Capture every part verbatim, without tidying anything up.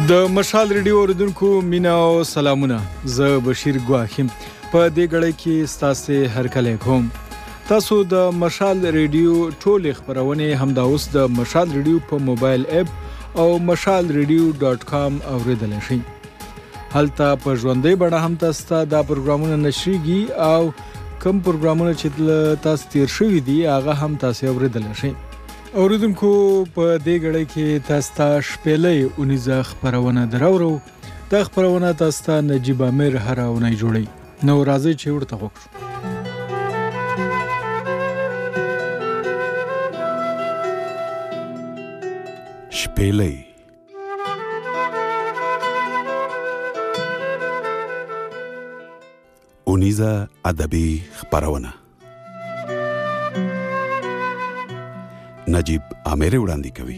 د مشال ریډیو اوریدونکو مینا او سلامونه. زه بشیر ګواخیم په دې غړې کې ستاسو هرکلی کوم. تاسو د مشال ریډیو ټول خبرونه هم دا اوس د مشال ریډیو په موبایل اپ او مشال ریډیو ډاٹ کام اوریدلای شئ. هلته په ژوندۍ بڼه هم تاسو دا پروګرامونه نشریږي او کوم پروګرامونه چې تاسو تیر شوي دي هغه هم تاسو اوریدلای شئ. اوریدونکو په دې غړې کې تاسو ته شپېلې اونیزه خبرونه دراورو. دا خبرونه تاسو ته نجیب امیر هر اونۍ جوړي. نو راځي چې ورته وکړو. شپېلې اونیزه ادبي خبرونه نجیب امیر وړاندې کوي.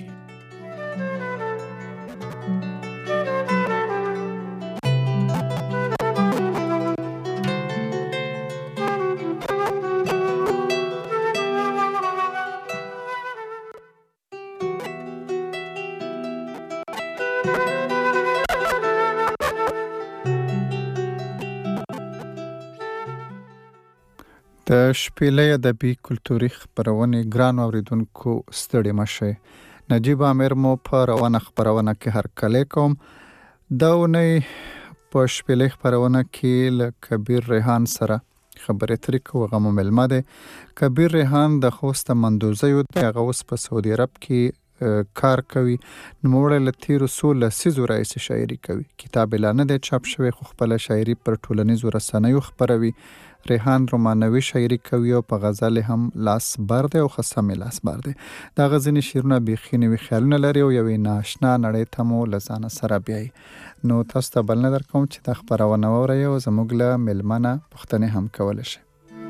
د شپېلې ادبي کلتوري خبرونه ګران اوریدونکو ستړي مشه. نجیب امیر مو په روانه خبرونه کې هرکلی کوم. دا ونې په شپېلې خبرونه کې له کبیر ریحان سره خبرې ترې کوو. هغه مو مېلمه دی. کبیر ریحان د خوست مندوزیو دی. هغه اوس په سعودي عرب کې کار کوي. نوموړی له تېرو څو لسیزو راهیسې شاعري کوي. کتاب یې لا نه دی چاپ شوی خو خپله شاعري پر ټولنیزو رسنیو خپروي. ریحان رومانوي شاعري کوي او په غزل هم لاس بر دی او خصم لاس بر دی. دا غزنی شیرونه بیخي نوي خیالونه لري او یوې ناشنا نړۍ ته مو له ځانه سره بیایي. نو تاسو ته بلنه در کوم چې دا خبرونه واورئ او زموږ له مېلمه نه پوښتنې هم کولی شئ.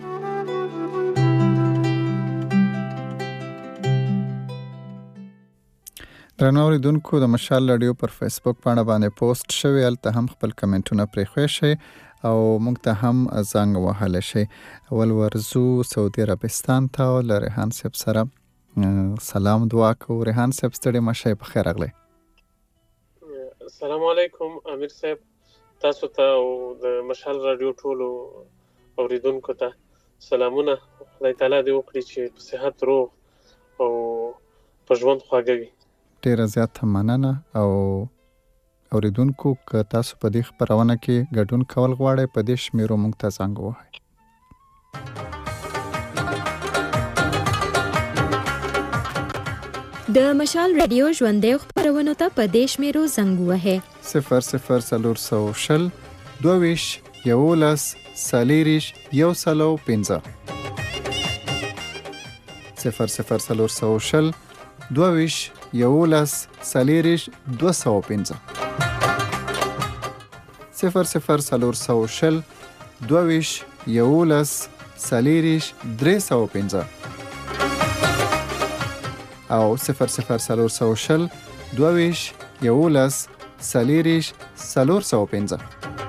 درنو اوریدونکو د مشال راډیو پر فیسبوک باندې باندې پوسټ شوی. هلته هم خپل کمنټونه پرېښوی شئ او موږ ته هم زنګ وهلی شئ. اول ورځو سعودي عربستان ته او له ریحان صاحب سره سلام دعا کوو. ریحان صاحب ستړي مه شئ، په خیر راغلی. السلام علیکم امیر صاحب، تاسو ته او د مشال راډیو ټولو اوریدونکو ته سلامونه. خدای تعالی دې وکړي چې په صحت روغ او په ژوند خواږه وي. ډېره زیاته مننه. او اوریدونکو که تاسو په دې خبرونه کې ګډون کول غواړئ په دې شمیرو موږ ته زنګ ووهئ. د مشال راډیو ژوندۍ خبرونو ته په دې شمیرو زنګ ووهئ. صفر صفر څلور سوه شل دوه ویشت یولس څلېرویشت یو سلو پنځه. صفر صفر څلور سوه شل دوه ویشت یولس څلېرویشت دوه سوه پنځه. صفر صفر څلور سوه شل دوه ویشت یولس څلېرویشت درې سوه پنځه او صفر صفر څلور سوه شل دوه ویشت یولس څلېرویشت څلور سوه پنځه.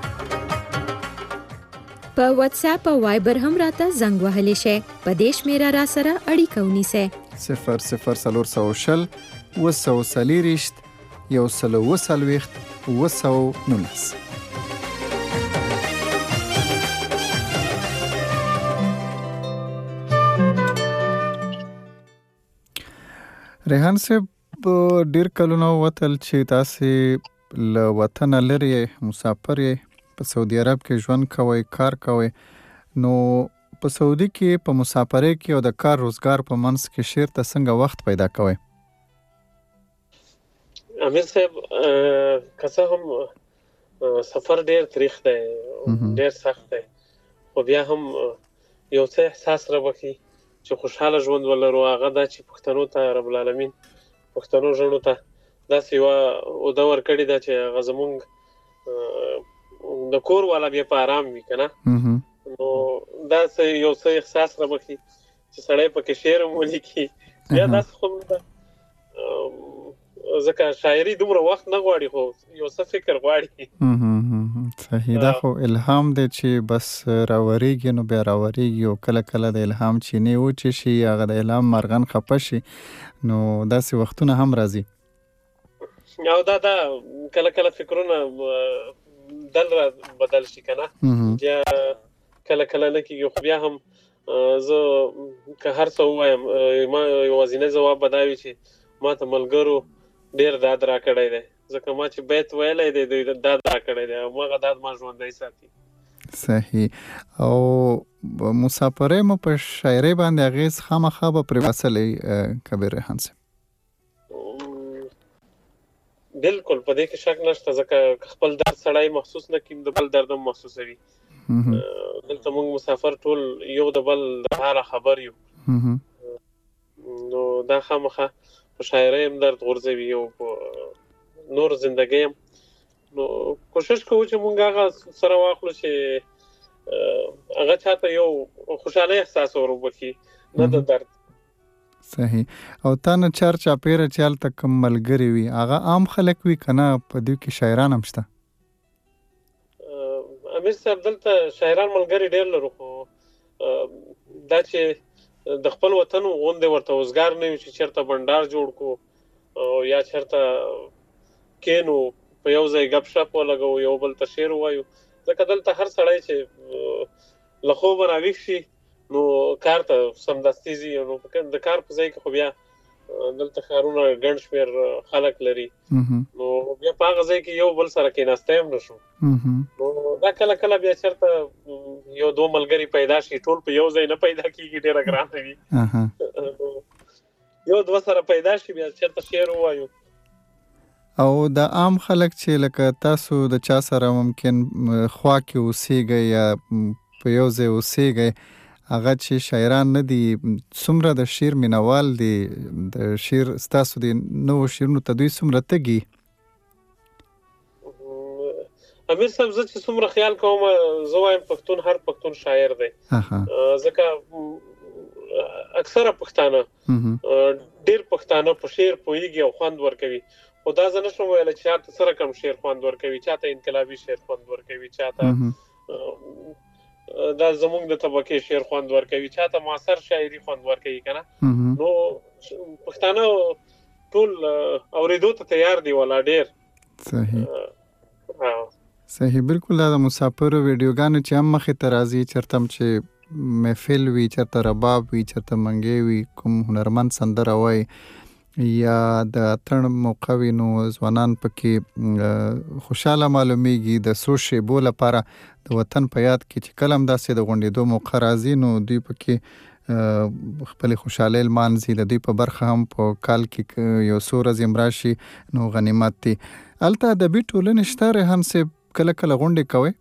په واتس اپ او وایبر هم راته زنګ وهلی شئ. په دې شمیره را سره اړیکه ونیسئ. صفر صفر څلور سوه شل اوه سوه څلېرویشت یو سلو اوه څلوېښت اوه سوه نولس. ریحان صاحب ډېر کلونه وتل چې تاسې له وطنه لرې مسافر یې، په سعودي عرب کې ژوند کوئ، کار کوئ. نو په سعودي کې په مسافرۍ کې او د کار روزګار په منځ کې شعر ته څنګه وخت پیدا کوئ؟ امیر صاحب که څه هم سفر ډېر تریخ دی، ډېر سخت دی، خو بیا هم یو څه احساس راوبخي چې خوشحاله ژوند ولرو. هغه دا چې پښتنو ته رب العالمین پښتنو ژڼو ته داسې یوه عهده ورکړې ده چې هغه زموږ د کور والا بیا په ارام وي که نه. نو داسې یو څه احساس راوبخي چې سړی پکې شعر هم ولیکي. بیا داسې خو ځکه شاعري دومره وخت نه غواړي خو یو څه فکر غواړي. صحیح. دا خو الهام دی چې بس راوریږي نو بیا راوریږي او کله کله د الهام چینې وچې شي، هغه د الهام مرغن خفه شي، نو داسې وختونه هم راځي. او دا دا کله کله فکرونه دل را بدل شي کنه یا کله کله نه کیږي خو بیا هم زه که هر څه وایم ما یوازینی ځواب بداوي چې ما ته ملګرو ډیر داد را کړی دی ځکه ما چې بیت ویلی دی دوی داد را کړی دی او مغه داد ما ژوندی ساتي. صحیح. او مسافرۍ مو په شاعرۍ باندې اغېز خامخا به پرې وڅلی کبیر ریحان صاحب؟ بالکل په دې کې شک نشته ځکه خپل درد سړی محسوس نه کړي د بل درد هم محسوسوي. دلته موږ مسافر ټول یو د بل د حاله خبر یو نو دا خامخا په شاعرۍ هم درد غورځوي او په نور زندګۍ هم نو کوشش کوو چې موږ هغه سره واخلو چې هغه چاته یو خوشحالۍ احساس وربخي نه د درد. صحیح. او تا نه چار چاپیره چې هلته کوم ملګري وي هغه عام خلک وي که نه په دوی کې شاعران هم شته؟ امیر صاحب دلته شاعران ملګري ډېر لرو خو دا چې د خپل وطن غوندې ورته وزګار نه وي چې چېرته بنډار جوړ کړو یا چېرته کینو په یو ځای ګپ شپ ولګو یو بل ته شعر ووایو ځکه دلته هر سړی چې له خوبه راویښ شي نو کار ته سمدستي ځي نو د کار په ځای کې خو بیا دلته ښارونه ګڼ شمېر خلک لري نو بیا په هغه ځای کې یو بل سره کېناستی هم نه شو نو دا کله کله بیا چېرته یو دوه ملګري پیدا شي ټول په یو ځای نه پیدا کېږي ډېره ګرانه وي یو دوه سره پیدا شي بیا چېرته شعر ووایو. او د عام خلک چې لکه تاسو د چا سره ممکن خوا کې اوسېږئ یا په یو ځای اوسېږئ هغه چې شاعران نه دي څومره د شعر مینوال دي د شعر ستاسو د نوو شعرونو ته دوی څومره تږي؟ امیر صاحب زه چې څومره خیال کوم زه وایم پښتون هر پښتون شاعر دی ځکه اکثره پښتانه ډېر پښتانه په شعر پوهېږي او خوند ورکوي خو دا زه نشم ویلی چې چاته سره کم شعر خوند ورکوي چاته انقلابي شعر خوند ورکوي چاته دا زمونږ د طبقې شعر خوند ورکوي چاته معاصر شاعري خوند ورکوي که نه نو پښتانه ټول اورېدو ته تیار دي والا ډېر. صحیح صحیح. بالکل دا د مسافرو ویډیوګانې چې هم مخې ته راځي چېرته هم چې محفل وي چېرته رباب وي چېرته منګی وي کوم هنرمند سندره وایي یا د اتڼ موقع وي نو ځوانان پکې خوشحاله معلومیږي د څو شیبو لپاره د وطن په یاد کې چې کله هم داسې د غونډېدو موقع راځي نو دوی پکې خپلې خوشحالۍ لمانځي د دوی په برخه هم په کال کې یو څو ورځې هم راشي نو غنیمت دي. هلته ادبي ټولنې شته ریحان صاحب کله کله غونډې کوئ؟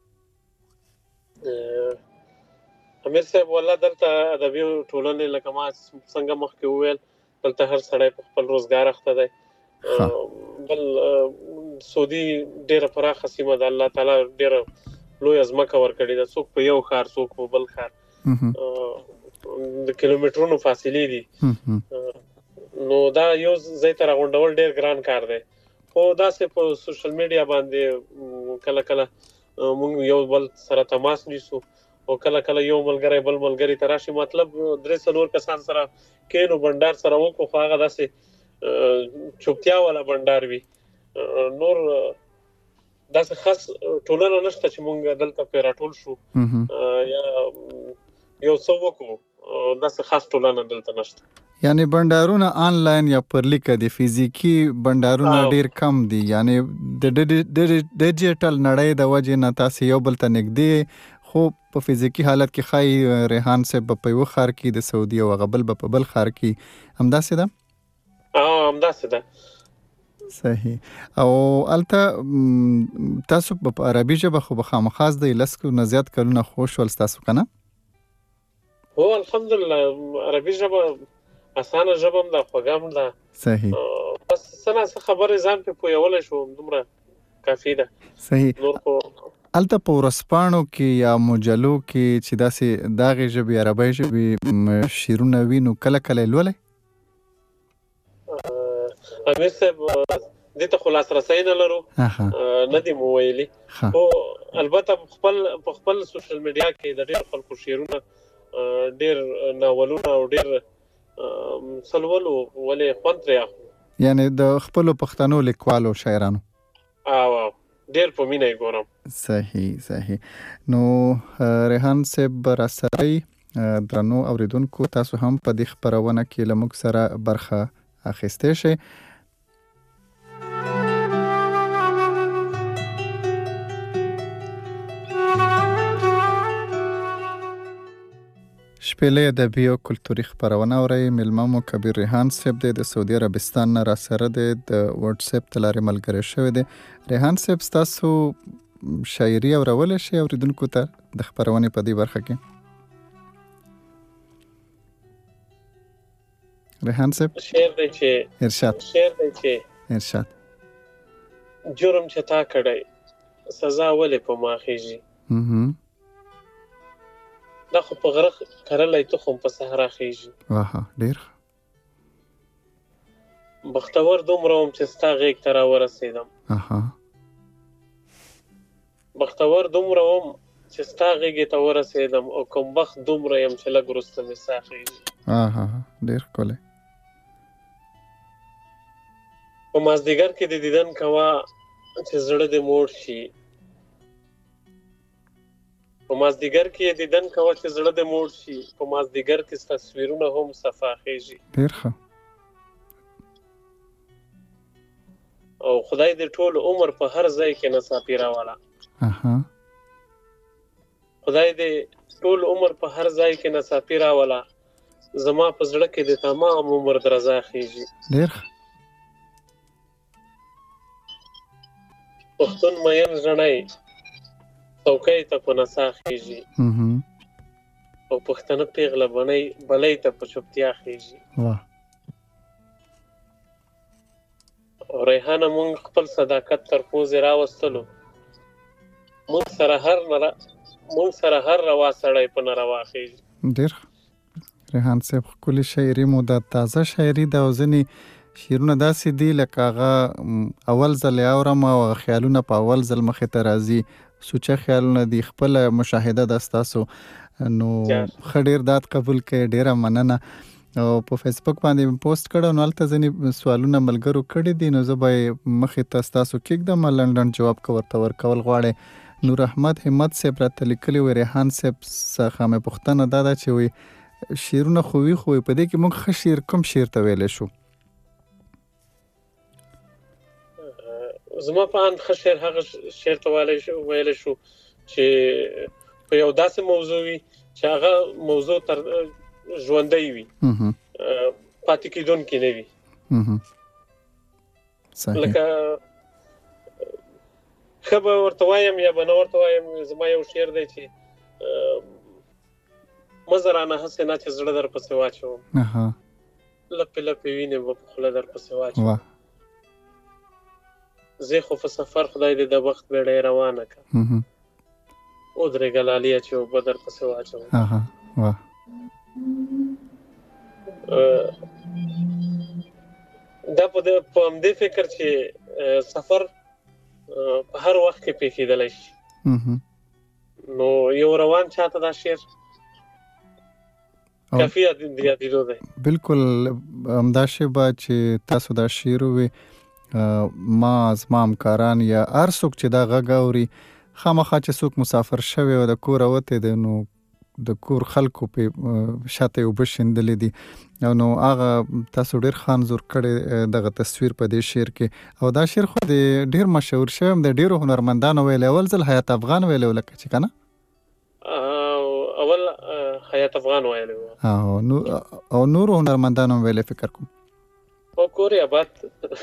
امیر صاحب والله دلته ادبي ټولنې لکه ما څنګه مخکې وویل دلته هر سړی په خپل روزګار اخته دی بل سعودي ډېره پراخه سیمه ده الله تعالی ډېره لویه ځمکه ورکړې ده څوک په یو ښار څوک په بل ښار د کیلومترونو فاصلې دي نو دا یو ځای ته راغونډول ډېر ګران کار دی خو داسې په سوشل میډیا باندې کله کله موږ یو بل سره تماس نیسو او کله کله یو ملګری بل ملګری ته راشي مطلب درې څلور کسان سره کینو بنډار سره وکړو خو هغه داسې چوپتیا والا بنډار وي نور داسې خاص ټولنه نشته چې موږ دلته پرې راټول شو یا یو څه وکړو داسې خاص ټولنه دلته نشته. یعنی بنډارونه آنلاین یا پر لیکه دي فزیکي بنډارونه ډیر کم دي یعنی د ډیجیټل نړۍ د وجې نه تاسې یو بل ته نږدې خو په فزیکي حالت کې ښایي ریحان صاحب په یو ښار کې د سعودي او هغه بل په بل ښار کې همداسې ده؟ همداسې ده. صحیح. او هلته تاسو په عربي ژبه خو به خامخا زده لس نه زیات کلونه خو شول ستاسو که نه؟ هو الحمدلله عربي ژبه اسانه ژبه هم ده خوږه هم ده. صحیح. بس څه نه څه خبرې ځان پرې پوهولی شو دومره کافي ده. صحیح. نور خو هلته په ورځپاڼو کې یا مجلو کې چې داسې دغې ژبې عربۍ ژبې شعرونه وي نو کله کله یې لولئ؟ امیر صاحب دې ته خو لاسرسی نه لرو نه دي مو ویلي خو البته خپل په خپل سوشل میډیا کې د ډېر خلکو شعرونه ډېر ناولونه او ډېر څه لولو ولې خوند ترې اخلو. یعنی د خپل پښتنو لیکوالو شاعرانو. او ډیر په مینه ګورم. صحیح صحیح. نو ریحان صاحب را سره درنو اوریدونکو، تاسو هم په دې خبرونه کې له موږ سره برخه اخیستی شئ. شپېلۍ ادبي او کلتوري خپرونه اورئ. میلمه مو کبیر ریحان صاحب دی، د سعودي عربستان نه را سره دی، د واتس اپ د لارې ملګری شوی دی. ریحان صاحب ستاسو شاعري اورولی شي اوریدونکو ته د خپرونې په دې برخه کې؟ ریحان صاحب شعر دی چې ارشاد شعر دی چې ارشاد جرم چې تا کړی سزا ولې په ما خیږي، مهم دا خو په غره کرلی تخم په صحرا خیږي. واه ډیر بختور دومره وم چې ستا غېږ ته راورسېدم، اها بختور دومره وم چې ستا غېږې ته ورسېدم، او کوم بخت دومره یم چې لږ وروسته مې ساه خیږي. اها ډیر ښکلی. په مازدیګر کې د دیدن کوه چې زړه دې موړ شي، په مازدیګر کې دیدن کوه چې زړه دې موړ شي، په مازدیګر کې تصویرونه هم صفا خیږي. ډیر ښه. او خدای دې ټول عمر په هر ځای کې ناڅاپي راوله، اها خدای دې ټول عمر په هر ځای کې ناڅاپي راوله، زما په زړه کې د تمام عمر درزا خیږي. ډیر ښه. پښتون مین ژڼی څوکۍ ته په نڅا خیږي، مهم او پښتنه پیغله بنۍ بلۍ ته په چوپتیا خیږي. واه او ریحانه مونږ خپل صداقت تر پوزې راوستلو، مونږ سره هر نره مونږ سره هر روا سړی په ناروا خیږي. ډیر ښه. ریحان صاحب ښکلې شاعري مو ده، تازه شاعري ده، او ځینې شعرونه داسې دي لکه هغه اول ځل یې اورم او خیالونه په اول ځل مخې ته راځي، سوچه خیالونه دي، خپله مشاهده ده ستاسو. نو ښه ډېر داد قبول کړئ، ډېره مننه. او په فیسبوک باندې مې پوسټ کړی، نو هلته ځینې سوالونه ملګرو کړي دي، نو زه به یې مخې ته ستاسو کېږدم، لنډ جواب که ورته ورکول غواړئ. نور احمد همت صاحب راته لیکلي وی، ریحان صاحب څخه مې پوښتنه دا ده چې وی شعرونه خو وي، خو په دې کې موږ ښه شعر کوم شعر ته ویلی شو؟ زما په اند ښه شعر هغه شعر ته ویلی شو چې په یو داسې موضوع وي چې هغه موضوع تر ژوندی وي، پاتې کېدونکی نه وي. صحیح. لکه ښه به ورته وایم یا به نه ورته وایم، زما یو شعر دی چې مه زه رانه هسې نه چې زړه در پسې واچوم، اها لپې لپې وینې به په خوله در پسې واچوم، واه زه خو په سفر خدای دې د وخت بیړۍ روانه کړه، ودرېږه لاليه چې اوبه در پسې واچوم. اها واه دا په همدې فکر چې سفر په هر وخت کې پیښېدلی شي، نو یو روان چاته دا شعر کافي یادېدو دی. بالکل همدا شی به چې تاسو دا شعر ووی، ما زما همکاران یا هر څوک چې دا غږ اوري، خامخا چې څوک مسافر شوی او د کوره وتی دی، نو د کور خلکو په شاته اوبه شیندلې دي، او نو هغه تاسو ډېر ښه انځور کړی دغه تصویر په دې شعر کې. او دا شعر خو د ډېر مشهور شوی هم د ډېرو هنرمندانو ویلی، اول ځل حیات افغان ویلی و لکه چې که نه؟ اول حیات افغان ویلی و، او نورو هنرمندانو هم ویلی فکر کوم. او کور یې آباد.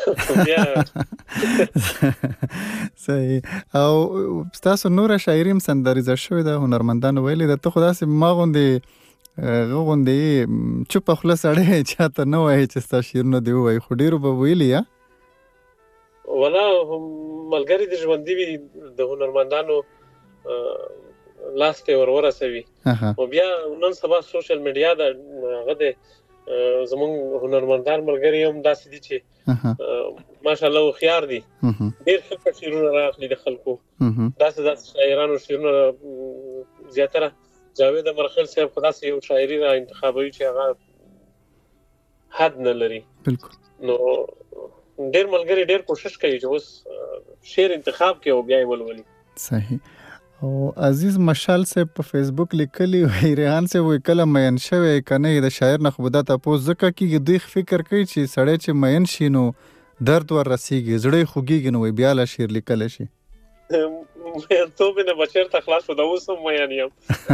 صحیح. او ستاسو نوره شاعري هم سندریزه شوې ده، هنرمندانو ویلې ده. ته خو داسې ما غوندې هغه غوندې چوپه خوله سړی چاته نه وایي چې ستا شعرونه دې ووایي، خو ډېرو به ویلي یا؟ ولا ملګري د ژوندي وي د هنرمندانو لاس ته ور ورسوي، او بیا نن سبا سوشل میډیا ده، هغه د زمونږ هنرمندان ملګري هم داسې دي چې ماشاءالله هوښیار دي، ډېر ښه شعرونه رااخلي د خلکو، داسې داسې شاعرانو شعرونه زیاتره جاوید امرخیل صاحب خو داسې یو شاعري را انتخابوي چې هغه حد نه لري. بالکل. نو ډېر ملګری ډېر کوشش کوي چې اوس شعر انتخاب کوي او بیا یې ولولي. صحیح. او عزیز مشال صاحب په فیسبوک لیکلی وی ریحان صاحب وی کله مین شوی کنه د شاعر نه خو دا تاسو ځکه کیږي دوی فکر کوي چې سړی چې مین شي نو درد ور رسیږي زړه خوږیږي نو بیا لا شعر لیکل شي. مین تو به نه بچر ته خلاص شو دا اوس هم مین یم.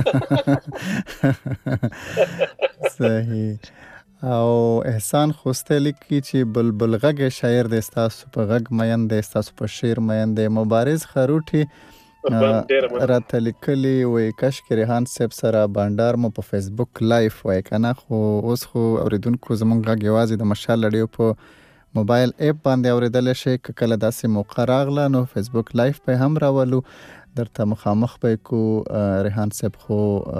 صحیح. او احسان خوسته لیکي چې بلبل غږ شاعر د استاسو په غږ مین د استاسو په شعر مین د مبارز خروټي راته لیکلي وی کشک ریحان صاحب سره بانډار مو په فیسبوک لایف وای کنه خو اوس خو اوریدونکو زمونږ غږ یوازې د مشال لړیو په موبایل اپ باندې اوریدل شي کله داسې موقع راغله نو فیسبوک لایف په هم راولو درته مخامخ به کو ریحان صاحب خو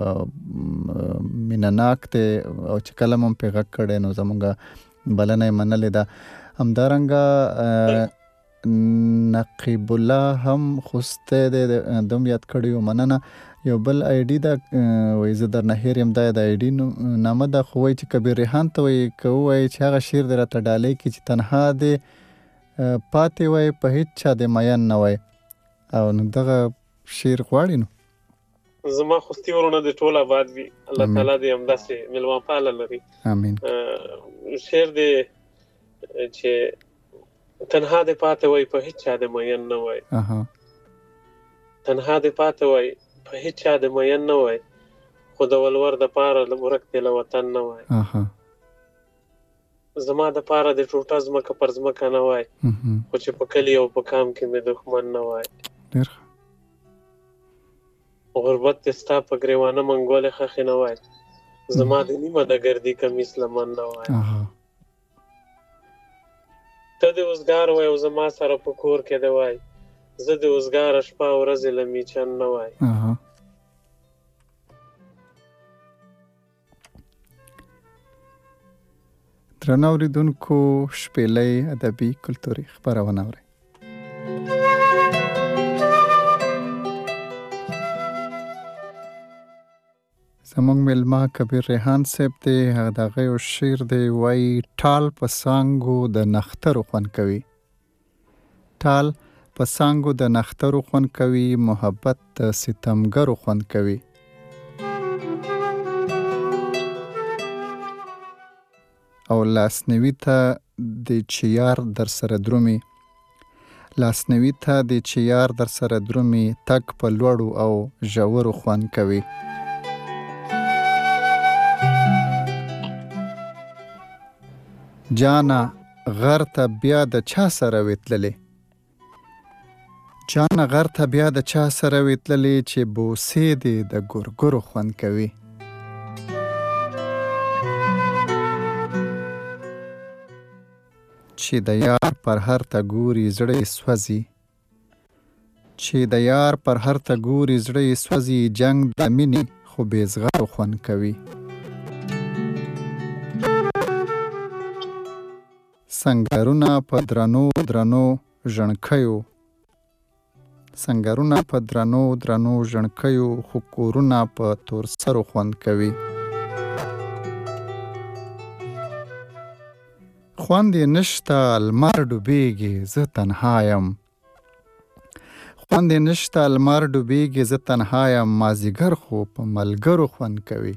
مینناک ته او چې کله مم په غږ کړي نو زمونږ بلنه منلې ده همدارنګه نقیب الله هم خوسته د دوم یاد کړیو مننه یو بل آی ډی دا وای زه در نه هیرم دا د آی ډی نامه دا خو وای چې کبیر ریحان ته وای کوي چې هغه شعر درته ډالې کی چې تنها دی پاتې وای په هیڅ چا د مین نه وای او نو دغه شعر غواړي نو زما خوستي ورونه د ټول آباد وي الله تعالی دې همداسې ملوان پاله لري. امين. شعر دې چې تنها دې پاتې وای په هیڅ چا د مین نه وای. اها. تنها دې پاتې وای په هیڅ چا د مین نه وای خو د ولور د پاره ورک دې له وطن نه وای. اها. زما د پاره د ټوټه زمکه پر زمکه نه وای خو چې په کلی او په کام کې مې دښمن نه وای. ډېر غربت دې ستا په ګریوانه منګولې خښې نه وای زما د نیمه د ګردي کمیس لمن نه وای. ته د اوزګار وای او زما سره په کور کې دی وای زه د اوزګاره شپه ورځې له میچن نه وای. درنو اوریدونکو شپېلۍ ادبي کلتوري خپرونه اورئ. زمونږ میلمه کبیر ریحان صاحب دی هغه دغه یو شعر دی وایي ټال په څانګو د نخترو خوند کوي ټال په څانګو د نخترو خوند کوي محبت د ستمګرو خوند کوي. او لاسنوي ته د چیار در سره درومي لاسنوي ته د چیار در سره درومي تک په لوړو او ژورو خوند کوي. جانا غر ته بیا د چا سره وتللې جانا غر ته بیا د چا سره وتللې چې بوسې دې د ګورګورو خوند کوي. چې د یار پر هر ته ګوري زړه سوځي چې د یار پر هر ته ګوري زړه سوځي جنگ د مینې خو بې زغرو خوند کوي. سنگرونه په درنو درنو ژڼکیو سنگرونه په درنو درنو ژڼکیو خو کورونه په تور سرو خوند کوي. خوند یې نشته لمر ډوبېږي زه تنها یم خوند یې نشته لمر ډوبېږي زه تنها یم مازدیګر خو په ملګرو خوند کوي.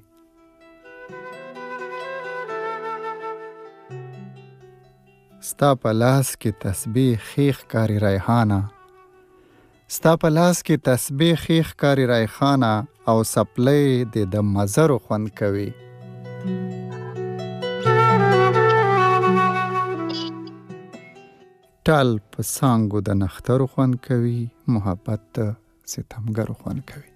ستا په لاس کې تسبیح خیخ کاری ریحانه ستا په لاس کې تسبیح خیخ کاری ریحانه او سپلې دې د مزرو خوند کوي. ټال په څانګو د نخترو خوند کوي محبت د ستمګرو خوند کوي.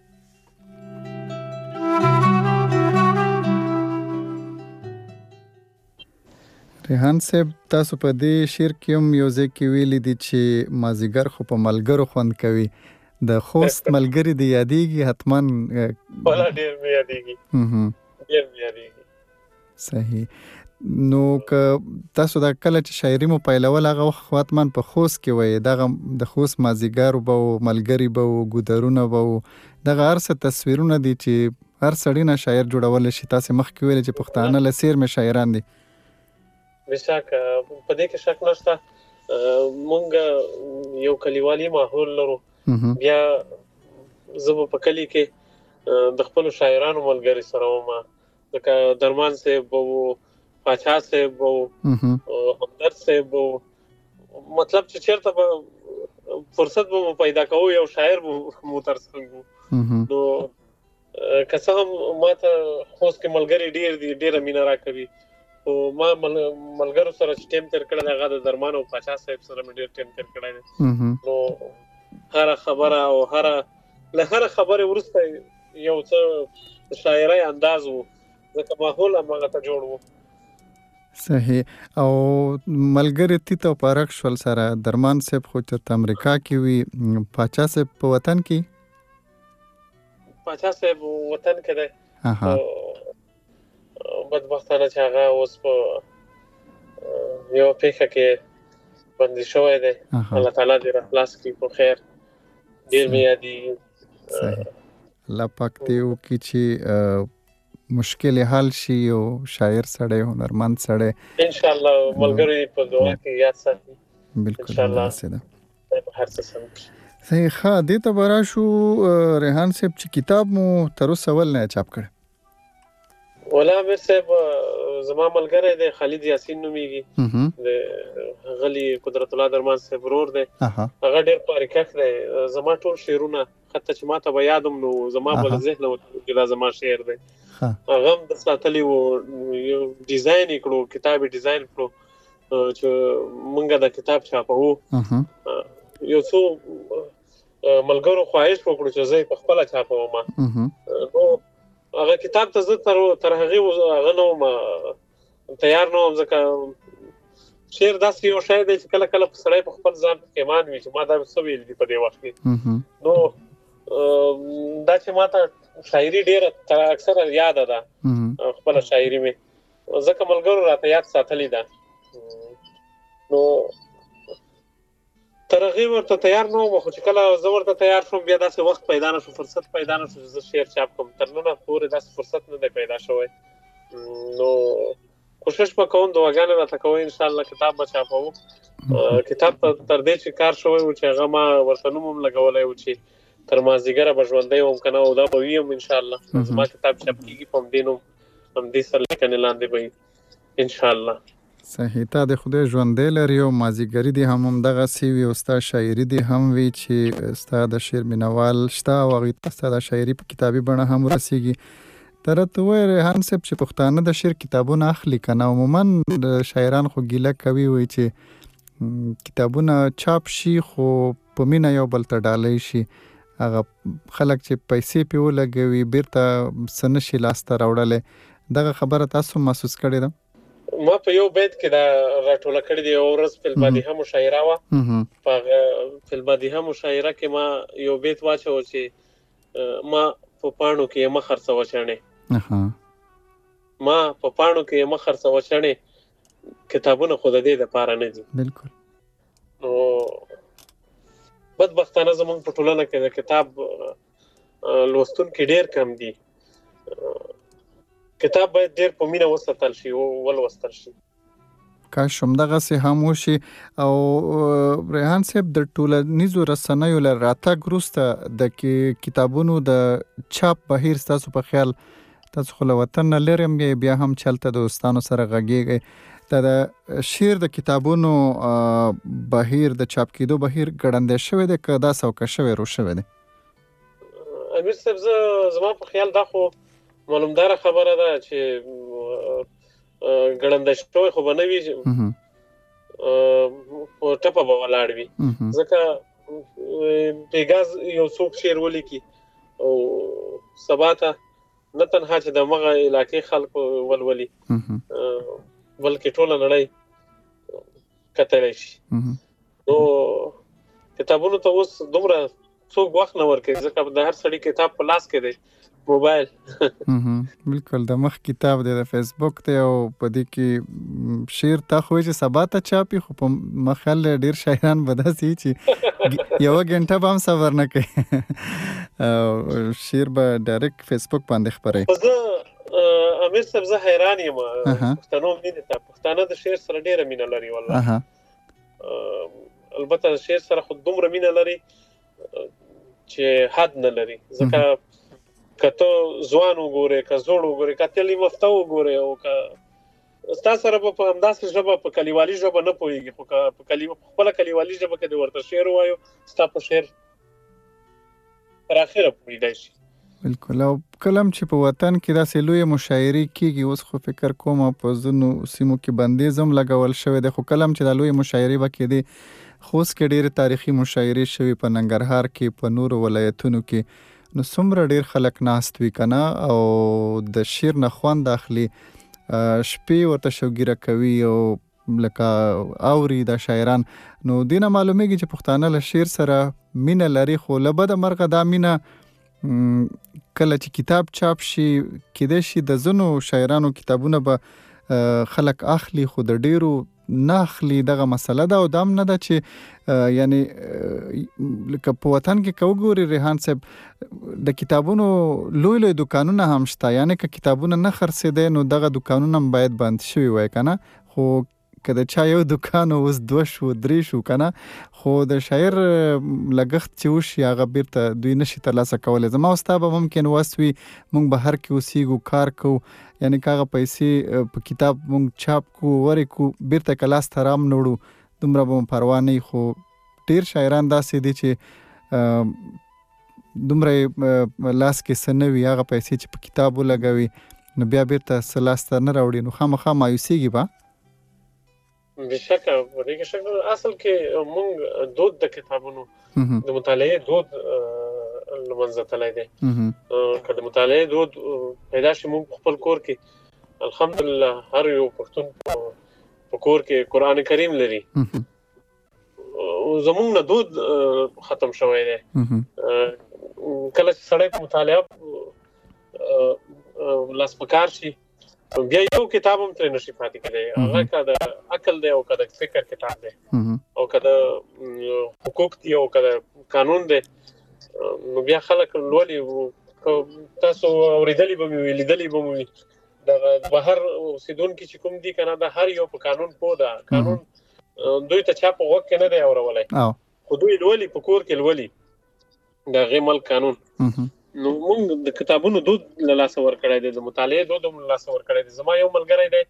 ریحان صاحب تاسو په دې شعر کې هم یو ځای کې ویلي دي چې مازدیګر خو په ملګرو خوند کوي. د خوست ملګري دې یادېږي حتما؟ ولا ډېر مې یادېږي ډېر مې یادېږي. صحیح. نو که تاسو دا کله چې شاعري مو پیلول هغه وخت حتما په خوست کې وایي دغه د خوست مازدیګر به و ملګري به و ګودرونه به و دغه هر څه تصویرونه دي چې هر سړی نه شاعر جوړولی شي. تاسې مخکې ویلې چې پښتانه له څېرمې شاعران دي. بشک په دې کې شک نشته. مونږ یو کلیوالي ماحول لرو. بیا زه په کلی کې د خپل شاعرانو ملګری سره وم، لکه درمان صاحب وو، پاچا صاحب وو، همدرد صاحب وو. مطلب چې چیرته به فرصت به مو پیدا کوو یو شاعر به مو ترڅنګ وو. نو که څه هم ماته خوست کې ملګري ډېر دي، ډېره مینه راکوي. او ما ملګرو سره چې ټیم تیر کړی دی هغه د درمان او پاچا صاحب سره مې ډېر ټیم تیر کړی دی. نو هره خبره او هره له هره خبرې وروسته یو څه شاعرۍ انداز و، ځکه ماحول هماغه ته جوړ و. صحیح. او ملګري تیت او پارک شول سره درمان صاحب خو چېرته امریکا کې وي، پاچا صاحب په وطن کې؟ پاچا صاحب وطن کې دی. بدبختانه چې هغه اوس په یو پیښه کې بندي شوی دی. الله تعالی دې راخلاص کړي په خیر. ډېر مې یادېږي. صحیح. الله پاک دې وکړي چې مشکل حل شي او شاعر سړی هنرمند سړی انشاءالله ملګرو په دعا کې یاد ساتي. بالکل انشاءالله هر څه سم. صحیح. ښه دې ته به راشو ریحان صاحب چې کتاب مو تر اوسه ول نه چاپ کړی؟ ولا امیر صاحب زما ملګری دی، خالد یاسین نومیږي، د غلی قدرت الله درمان صاحب ورور دی. هغه ډېر پاریکښ دی. زما ټول شعرونه حتی چې ماته به یادم نو زما په ذهن کې دا زما شعر دی. هغه هم د ساتلی و، یو ډیزاین یې کړو، کتاب یې ډیزاین کړو چې مونږ دا کتاب چاپوو. یو څو ملګرو خواهش وکړو چې زه یې په خپله چاپوم. نو هغه کتاب ته زه تر تر هغې هغه نه وم تیار نه وم، ځکه شعر داسې یو شی دی چې کله کله سړی په خپل ځان پښیمان وي چې ما دا څه ویل دي په دې وخت کې. نو دا چې ما ته شاعري ډېره تر اکثره یاده ده، خپله شاعري مې ځکه ملګرو راته یاد ساتلې ده. نو تر هغې ورته تیار نه وم، خو چې کله زه ورته تیار شوم بیا داسې وخت پیدا نه شو، فرصت پیدا نه شو چې زه شعر چاپ کړم. تر ننه پورې داسې فرصت نه دی پیدا شوی. نو کوشش به کوم، دعاګانې راته کوئ، انشاءالله کتاب به چاپوو. کتاب ته تر دې چې کار شوی و چې هغه ما ورته نوم هم لګولی و چې تر مازدیګره به ژوندی وم که نه، او دا به ویم انشاءالله. زما کتاب چاپ کېږي په همدې نوم، همدې سرلیکنې لاندې به وي انشاءالله. صحیح. تا د خدای ژوندی لري او مازدیګري دې هم همدغسې وي او ستا شاعري دې هم وي چې ستا د شعر مینوال شته او هغوی ته ستا د شاعري په کتابي بڼه هم ورسېږي. ته راته ووایه ریحان صاحب چې پښتانه د شعر کتابونه اخلي که نه؟ عموما د شاعران خو ګیله کوي، وایي چې کتابونه چاپ شي خو په مینه یو بل ته ډالۍ شي، هغه خلک چې پیسې پرې ولګوي بیرته څه نه شي لاسته راوړلی. دغه خبره تاسو محسوس کړې ده؟ ما په یو بیت کې دا راټوله کړې دی. یو ورځ فی البادیه مشاعره وه، په هغه فی البادیه مشاعره کې ما یو بیت واچوه چې ما په پاڼو کې یې مه خرڅوه چڼې، ما په پاڼو کې یې مه خرڅوه چڼې، کتابونه خو د دې دپاره نه دي. بالکل. نو بدبختانه زموږ په ټولنه کې د کتاب لوستونکي ډېر کم دي. کتاب باید ډېر په مینه وساتل شي او ولوستل شي. کاش همدغسې هم وشي. او ریحان صاحب د ټولنیزو رسنیو له راتګ وروسته د کتابونو د چاپ بهیر ستاسو په خیال، تاسو خو له وطن نه لرې هم بیا هم چلته د دوستانو سره غږیږئ، دا د شعر د کتابونو بهیر د چاپ کېدو بهیر ګړندی شوی دی که دا سوکه شوی رو شوی دی؟ امیر صاحب زه زما په خیال دا خو معلومداره خبره ده چې ګړندی شوی خو به نه وي، په ټپه به ولاړ وي. ځکه بېګاز یو څوک شعر ولیکي او سبا ته نه تنها چې د مغه علاقې خلکو ولولي بلکې ټوله نړۍ کتلی شي. نو کتابونو ته اوس دومره څوک وخت نه ورکوي، ځکه د هر سړي کتاب په لاس کې دی، موبایل. بالکل. د مخ کتاب دی، د فیسبوک دی، او په دې کې شعر تا خو چې سبا ته چاپي، خو په مخال ډېر شاعران به داسې چې یوه ګنټه به هم صبر نه کوي، شعر به ډایرکټ فیسبوک باندې خپروي. زه امیر صاحب زه حیران یم پښتنو مینې ته. پښتانه د شعر سره ډېره مینه لري والله. البته شعر سره خو دومره مینه لري چې حد نه لري. ځکه که ته ځوان وګورې، که زوړ وګورې، که تلي مفته وګورې، او که ستا سره به په همداسې ژبه په کلیوالي ژبه نه پوهېږي، خو که په خپله کلیوالي ژبه کې د ورته شعر ووایو ستا په شعر تر اخره پوهېدی شي. بالکل. او کلم چې په وطن کې داسې لویه مشاعرې کېږي، اوس خو فکر کوم په ځینو سیمو کې بندیز هم لګول شوی دی، خو کلم چې دا لویه مشاعرې به کېدې، خوست کې ډېرې تاریخي مشاعرې شوي، په ننګرهار کې، په نورو ولایتونو کې، نو څومره ډېر خلک ناست وي که نه، او د شعر نه خوند اخلي، شپې ورته شوګیره کوي او لکه اوري دا شاعران. نو دې نه معلومیږي چې پښتانه له شعر سره مینه لري. خو له بده مرغه دا مینه کله چې کتاب چاپ شي، کېدای شي د ځینو شاعرانو کتابونه به خلک اخلي، خو د ډېرو نه اخلي. دغه مسله ده، او دا هم نه ده چې یعنی لکه په وطن کې که وګوري ریحان صاحب، د کتابونو لوی لوی دوکانونه هم شته، یعنی که کتابونه نه خرڅېدی نو دغه دوکانونه هم باید بند شوي وای که نه. خو که د چا یو دوکان اوس دوه شو درې شو که نه، خو د شاعر لګښت چې وشي هغه بیرته دوی نشي ترلاسه کولی. زما او ستا به ممکن وس وي، موږ بهر کې اوسېږو، کار کوو، یعنی که هغه پیسې په کتاب موږ چاپ کوو، ورې کوو، بیرته که لاس ته رام نه وړو، دومره به مو پروا نه وي. خو ډېر شاعران داسې دي چې دومره لاس کې څه نه وي، هغه پیسې چې په کتاب ولګوي نو بیا بیرته څه لاس ته نه راوړي، نو خامخا مایوسېږي به. بشکه په دې کې شک نه. اصل کې موږ دود د کتابونو د مطالعې دود له منځه تللی دی. که د مطالعې دود پیدا شي، موږ په خپل کور کې الحمدلله هر یو پښتون په کور کې قرآن کریم لري. زموږ نه دود ختم شوی دی. کله چې سړی په مطالعه لاس په کار شي، بیا یو کتاب هم ترې نشي پاتې کېدی. هغه که د عقل دی، او که د فکر کتاب دی، او که د حقوق دی، او که د قانون دی، نو بیا خلک لولي. تاسو اورېدلي به مې وي، لیدلي به مې وي، دغه بهر اوسېدونکي چې کوم دي که نه، د هر یو په قانون پوه ده. قانون دوی ته چا په غوږ کې نه دی اورولی، خو دوی لولي، په کور کې لولي د هغې ملک قانون. نو موږ د کتابونو دود له لاسه ورکړی دی، د مطالعې دود هم له لاسه ورکړی دی. زما یو ملګری دی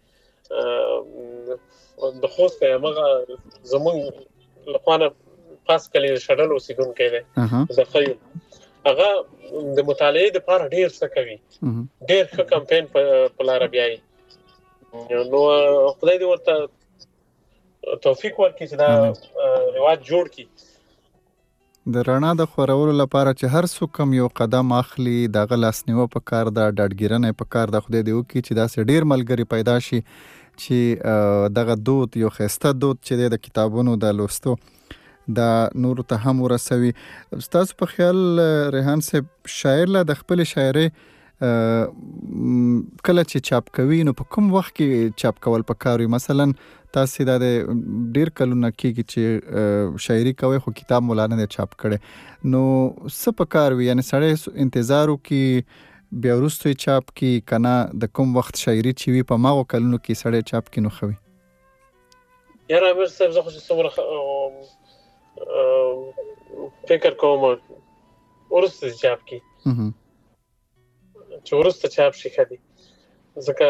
د خوست دی، همغه زموږ له خوا نه پاس کلي شډل اوسېدونکی دی، د ښیو. هغه د مطالعې دپاره ډېر څه کوي، ډېر ښه کمپین په لاره بیایي. نو خدای دې ورته توفیق ورکړي چې دا رواج جوړ کړي. د رڼا د خورولو لپاره چې هر څوک هم یو قدم اخلي، دغه لاسنیوه په کار ده، ډاډګیرنه په کار ده. خدای دې وکړي چې داسې ډېر ملګري پیدا شي چې دغه دود، یو ښایسته دود چې دی د کتابونو د لوستو، دا نورو ته هم ورسوي. ستاسو په خیال ریحان صاحب، شاعر له د خپلې شاعرۍ کله چې چاپ کوي نو په کوم وخت کې چاپ کول پکار وي؟ مثلا تاسې دا د ډېر کلونه کېږي چې شاعري کوئ، خو کتاب مو لا نه دی چاپ کړی، نو څه پکار وي؟ یعنې سړی انتظار وکړي بیا وروسته یې چاپ کړي، که نه د کوم وخت شاعري چې وي په هماغو کلونو کې سړی چاپ کړي نو ښه وي؟ یاره امیر صاحب، زه خو چې څومره فکر کوم وروسته دې چاپ کړي، چې وروسته چاپ شي ښه دي. ځکه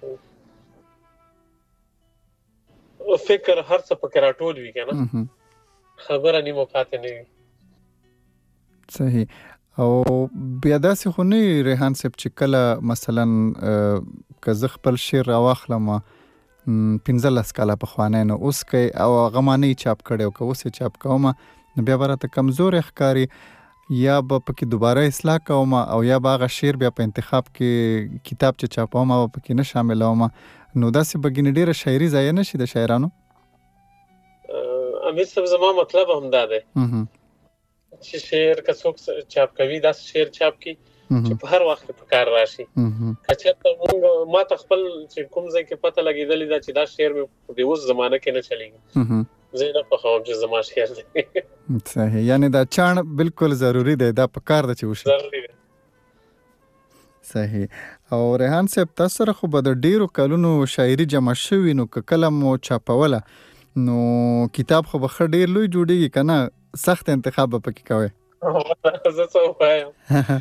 فکر هر څه پکې راټول وي که نه، خبره نیمه پاتې نه وي. صحیح. او بیا داسې خو نه وي ریحان صاحب چې کله مثلا که زه خپل شعر راواخلم پنځلس کاله پخوانی، نو اوس که او هغه ما نه یې چاپ کړی، او که اوس یې چاپ کوم نو بیا به راته کمزوری ښکاري، یا به پکې دوباره اصلاح کوم، او یا به هغه شعر بیا په انتخاب کې کتاب چې چاپوم او پکې نه شاملوم، نو داسې به ګینې ډېره شاعري ضایع نه شي د شاعرانو؟ امیر صاحب، زما مطلب همدا دی چې شعر که څوک چاپ کوي، داسې شعر چاپ کړي چې په هر وخت کې په کار راشي. که چېرته موږ ما ته خپل چې کوم ځای کې پته لګېدلې ده چې دا شعر مې د اوس زمانه کې نه چلېږي، زه یې نه خوښوم چې زما شعر دی. صحیح. یعنې دا چاڼ بالکل ضروري دی، دا په کار ده چې وشي. ضروري دی. صحیح. او ریحان صاحب تاسو سره خو به د ډیرو کلونو شاعري جمع شوي نو که کله مو چاپوله نو کتاب خو به ښه ډیر لوی جوړیږي که نه؟ سخت انتخاب به پکې کوئ. زه څه ووایم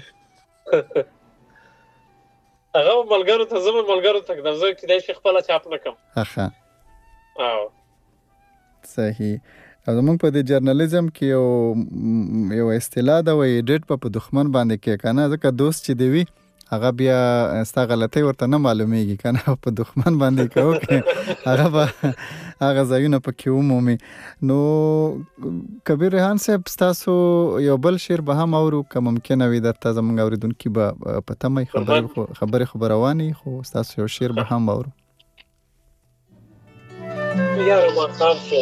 هغه ملګرو ته زه به ملګرو ته کړم، زه کیدای شي خپله چاپ نه کړم. ښه او صحیح. او زمونږ په دې جرنالیزم کې یو یو اصطلاح ده وایي ایډیټ به په دښمن باندې کې که نه، ځکه دوست چې دی وي هغه بیا ستا غلطۍ ورته نه معلومیږي که نه، په دښمن باندې که وکړې هغه به هغه ځایونه پکې ومومي. نو کبیر ریحان صاحب ستاسو یو بل شعر به هم اورو که ممکنه وي درته زموږ اورېدونکي به په تمه خبرې خبرې خو به روانې خو ستاسو یو شعر به هم اورو. یاره ماښام شو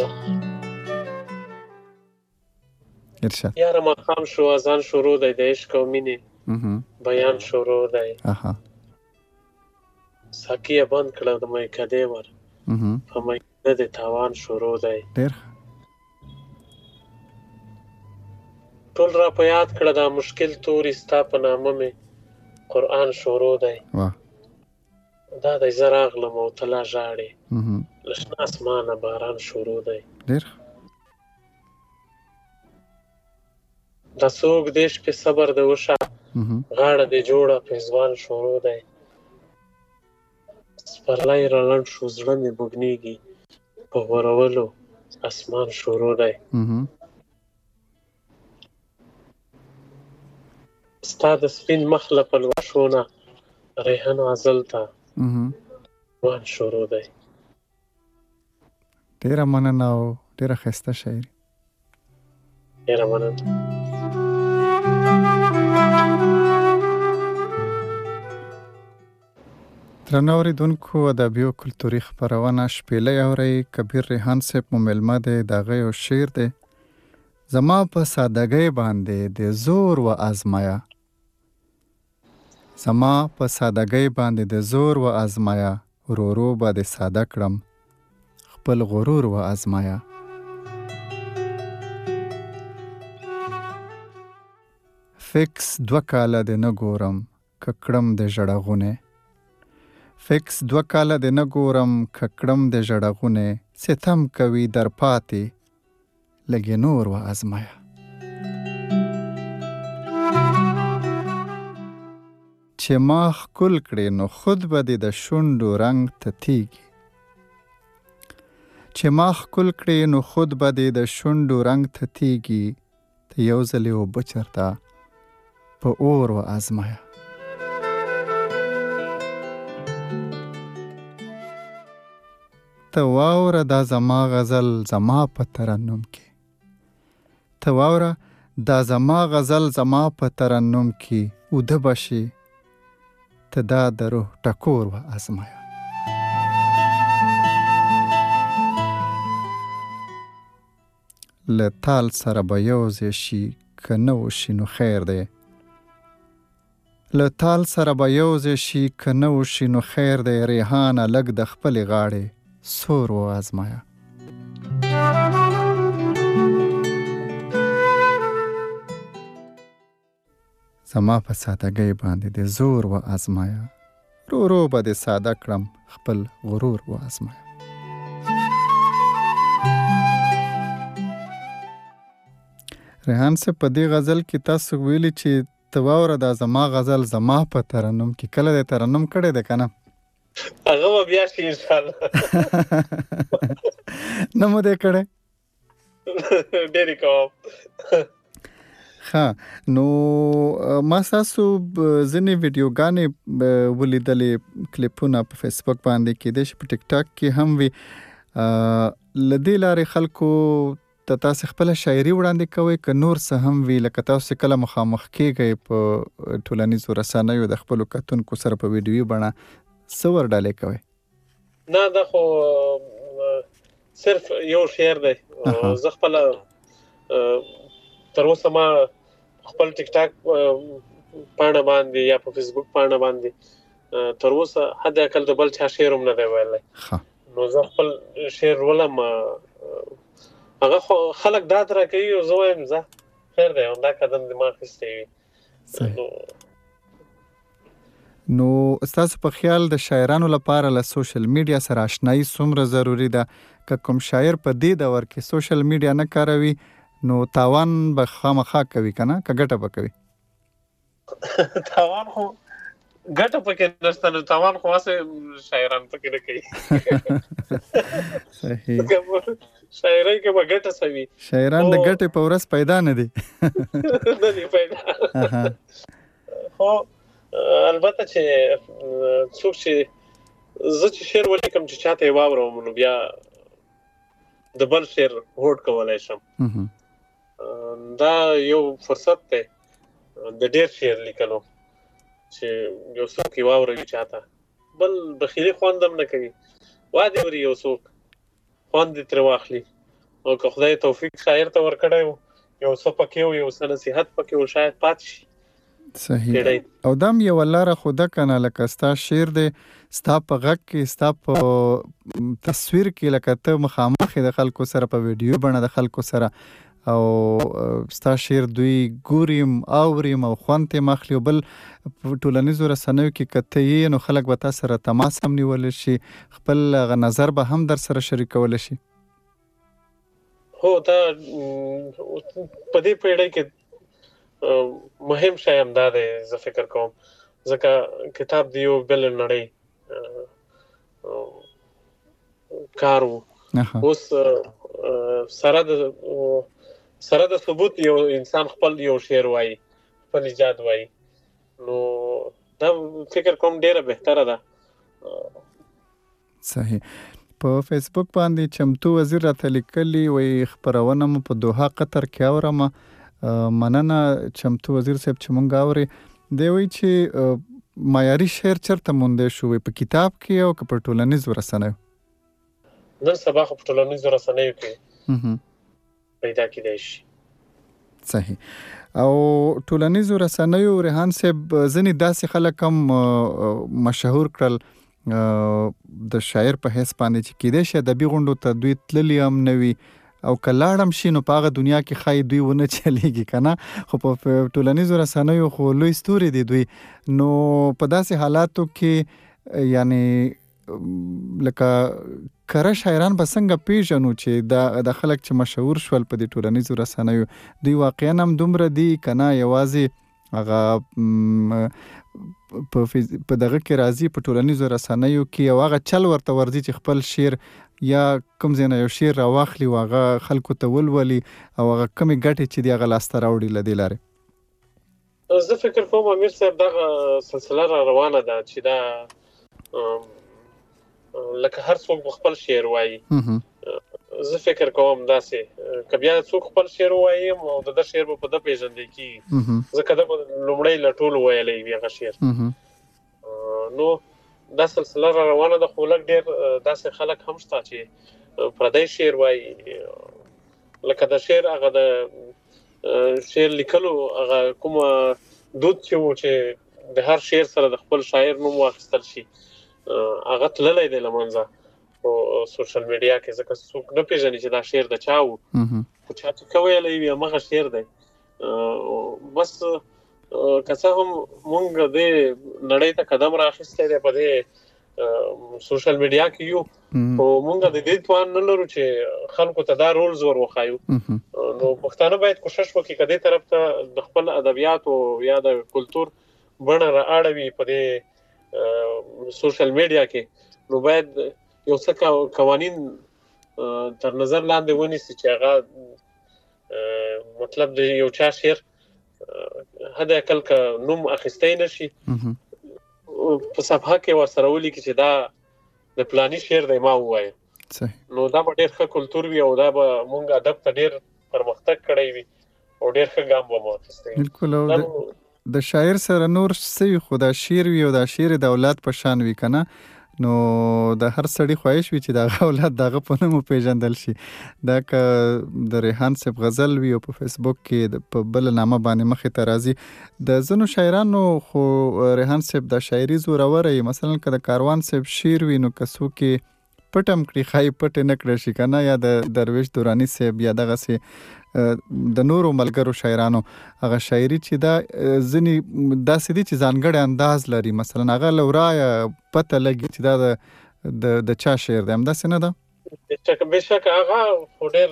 ارشاد. یاره ماښام شو اذان شروع دی د عشق او مینې بیان شروع دی. ساقي یې بند کړه د میکدې ور په میکده د تاوان شروع دی. ټول را په یاد کړه دا مشکل توري ستا په نامه مې قرآن شروع دی. دا دی زه راغلم او ته لا ژاړې له شنه اسمانه باران شروع دی. دا څوک دی شپې صبر د وشه غاړه دې جوړه پېزوان شروع دی. سپرلی را لنډ شو زړه مې بوږنېږي په غورولو اسمان شروع دی. ستا د سپین مخ له پلوشونه ریحان غزل ته وان شروع دی. ډېره مننه او ډېره ښایسته شاعري. ډېره مننه. درنو اورېدونکو ادبي او کلتوري خپرونه شپېلۍ اورئ. کبیر ریحان صاحب مو میلمه دی. د هغه یو شعر دی: زما په سادګۍ باندې د زور و ازمایه، زما په سادګۍ باندې د زور و ازمایه، ورو ورو به د ساده کړم خپل غرور و ازمایه. فکس دوه کاله د نه ګورم ککړم د ژړغونې، فکس دوه کاله د نه ګورم ککړم د ژړغونې، ستم کوي در پاتې لږې نور و ازمایه. چې ما ښکل کړې نو خود به دې د شونډو رنګ تتیږي، چې ما ښکل کړې نو خود به دې د شونډو رنګ تتیږي، ته یو ځلې اوبه چرته په اور و ازمایه. ته واوره دا زما غزل زما په ترنم کې، ته واوره دا زما غزل زما په ترنم کې، اوده بشي ته دا د روح ټکور و ازمایه. له تال سره به یوځای شي که نه وشي نو خیر دی، له تال سره به یوځای شي که نه وشي نو خیر دی، ریحانه لږ د خپلې غاړې سور و ازمایه. زما په سادګۍ باندې د زور و ازمایه، رو رو به د ساده کړم خپل غرور و ازمایه. ریحان صاحب په دې غزل کې تاسو ویلي چې ته واوره دا زما غزل زما په ترنم کې، کله د ترنم کړی دی که نه؟ هغه به بیا شي انشاءالله. نه مو دی کړی؟ ډېرې کوم. ښه، نو ما ستاسو ځینې ویډیوګانې ولیدلې، کلیپونه په فیسبوک باندې، کېدای شي په ټیک ټاک کې هم وي. له دې لارې خلکو ته تاسې خپله شاعري وړاندې کوئ که نور څه هم وي، لکه تاسو کله مخامخ کېږئ په ټولنیزو رسنیو د خپلو کتونکو سره په ویډیوي بڼه، څه ور ډالې کوئ؟ نه دا خو صرف یو شعر دی. زه خپله تر اوسه ما خپل ټیک ټاک پاڼه باندې یا په فیسبوک پاڼه باندې تر اوسه حد اقل د بل چا شعر هم نه دی ویلی. نو زه خپل شعر ولم، هغه خو خلک داد راکوي او زه وایم زه خیر دی همدا قدم دې ما اخیستی وي. نو تاسو په خیال د شاعرانو لپاره له سوشل میډیا سره آشنایي څومره ضروری ده؟ که کوم شاعر په دې دور کې سوشل میډیا نه کاروي نو تاوان به خامخا کوي کنه که ګټه به کوي؟ تاوان خو ګټه پکې نشته، نو تاوان خو واسه شاعران پکې نه کوي. صحیح. شاعرای کې به ګټه سوي، شاعران د ګټې په ورځ پیدا نه دي. نه دي پیدا. خو البته چې څوک چې زه چې شعر ولیکم چې چاته یې واورم نو بیا د بل شعر هوډ کولی شم. دا یو فرصت دی د ډېر شعر لیکلو چې یو څوک یې واوروي چاته، بل بخیلي خوند هم نه کوي، وادي وري یو څوک خوند یې ترې واخلي، او که خدای توفیق شاعر ته ورکړی و یو څه پکې و، یو څه نصیحت پکې و، شاید پاتې شي. صحیح. او دم یو لاره خوده کنه لکه ستا شعر دی ستا په غږ کې، ستا په تصویر کې، لکه ته مخامخ د خلکو سره په ویډیو بڼه د خلکو سره، او ستا شعر دوی ګوریم اوریم او خوند ترې ماخلي، او بل په ټولنیزو رسنیو کې که ته یې نو خلک به تا سره تماس هم نیولی شي، خپل هغه نظر به هم در سره شریکولی شي. هو دا په دې پیړۍ کې مهم شی هم دا دی، زه فکر کوم ځکه کتاب د یو بل نړۍ کار و. اوس سره د سره د ثبوت یو انسان خپل یو شعر وایي، خپل ایجاد وایي، نو دا فکر کوم ډیره بهتره ده. صحیح. په فیسبوک باندې چمتو وزیر راته لیکلي وایي خپرونه مو په دوحه قطر کې اورم. مننه چمتو وزیر صاحب چې مونږ اوري. دی وایي چې معیاري شعر چېرته موندی شو، په کتاب کې او که په ټولنیزو رسنیو؟ نن سبا خو په ټولنیزو رسنیو کې پیدا کېدای شي. صحیح. او ټولنیزو رسنیو ریحان صاحب ځینې داسې خلک هم مشهور کړل د شاعر په حیث باندې چې کېدای شي ادبي غونډو ته دوی تللي هم نه وي، او که لاړم شي نو په هغه دنیا کې ښایي دوی ونه چلیږي که نه، خو په ټولنیزو رسنیو خو لوی ستوري دي دوی. نو په داسې حالاتو کې یعنی لکه کره شاعران به څنګه پیژنو چې دا د خلک چې مشهور شول په دې ټولنیزو رسنیو دوی واقعا هم دومره دي که نه یوازې هغه په دغه کې راځي په ټولنیزو رسنیو کې او هغه چل ورته ورځي چې خپل شعر یا کوم ځای نه یو شعر راواخلي او هغه خلکو ته ولولي او هغه کمې ګټې چې دي هغه لاسته راوړي له دې لارې؟ زه فکر کوم امیر صاحب دغه سلسله را روانه ده چې دا لکه هر څوک خپل شعر وایي. زه فکر کوم داسې که بیا څوک خپل شعر وایي او د ده شعر به په ده پیژندل کېږي، ځکه ده به لومړی له ټولو ویلی وي هغه شعر. نو دا سلسله را روانه ده، خو لږ ډېر داسې خلک هم شته چې پردی شعر وایي، لکه د شعر هغه د شعر لیکلو هغه کومه دود چې و چې د هر شعر سره د خپل شاعر نوم واخیستل شي، هغه تللی دی له منځه په سوشل میډیا کې، ځکه څوک نه پېژني چې دا شعر د چا و، خو چا چې که ویلی وي همغه شعر دی. بس که څه هم مونږ دې نړۍ ته قدم رااخیستی دی په دې سوشل میډیا کې یو، خو مونږ د دې توان نه لرو چې خلکو ته دا رولز ور وښایو. نو پښتانه باید کوشش وکړي که دې طرف ته د خپل ادبیاتو یا د کلتور بڼه را اړوي په دې سوشل میډیا کې، نو باید یو څه قوانین تر نظر لاندې ونیسي چې هغه مطلب د یو چا شعر هدا کل کا نوم اخیستی نشي، په صفحه کې ورسره ولیکي چې دا د پلاني شعر دی ما ووایه. نو دا به ډېر ښه کلتور وي او دا به مونږ ادب ته ډېر پرمختګ کړی وي او ډېر ښه ګام به مو اخیستی وي. بالکل. د شاعر سره نور څه وي خو دا شعر وي او دا شعر د اولاد په شان وي که نه، نو د هر سړي خواهش وي چې دغه اولاد دغه په نوم وپېژندل شي. دا که د ریحان صاحب غزل وي او په فیسبوک کې په بله نامه باندې مخې ته راځي. د ځینو شاعرانو خو ریحان صاحب دا شاعري زوروره وي، مثلا که د کاروان صاحب شعر وي نو که څوک یې پټ هم کړي ښایي پټ یې نه کړی شي که نه، یا د درویش دوراني صاحب یا دغسې د نورو ملګرو شاعرانو هغه شاعري چې دا ځنی داسې دي چې ځانګړی انداز لري، مثلا هغه لورایه پته لګي چې دا د د چا شعر دی، همداسې نه ده؟ بېشک هغه خو ډېر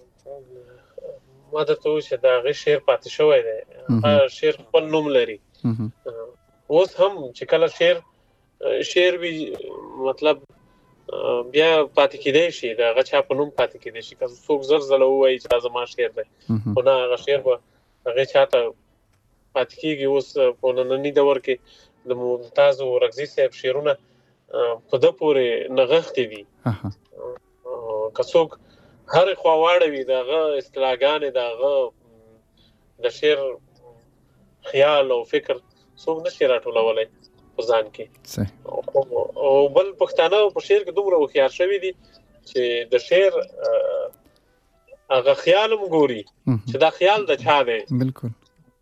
ما درته ووایي چې د هغې شعر پاتې شوی دی، هغه شعر خپل نوم لري. اوس هم چې کله شعر شعر وي مطلب بیا پاتې کېدی شي، د هغه چا په نوم پاتې کېدی شي، که څوک زر ځله ووایي چې دا زما شعر دی، خو نه هغه شعر به هغې چا ته پاتې کېږي. اوس په ننني دور کې د ممتاز اورکزي صاحب شعرونه په ده پورې نغښتې دي. که څوک هرې خوا واړوي د هغه اصطلاحګانې، د هغه د شعر خیال او فکر څوک نشي راټولولی په ځان کې. او بل پښتانه په شعر کې دومره هوښیار شوي دي چې د شعر هغه خیال هم ګوري چې دا خیال د چا دی. بالکل.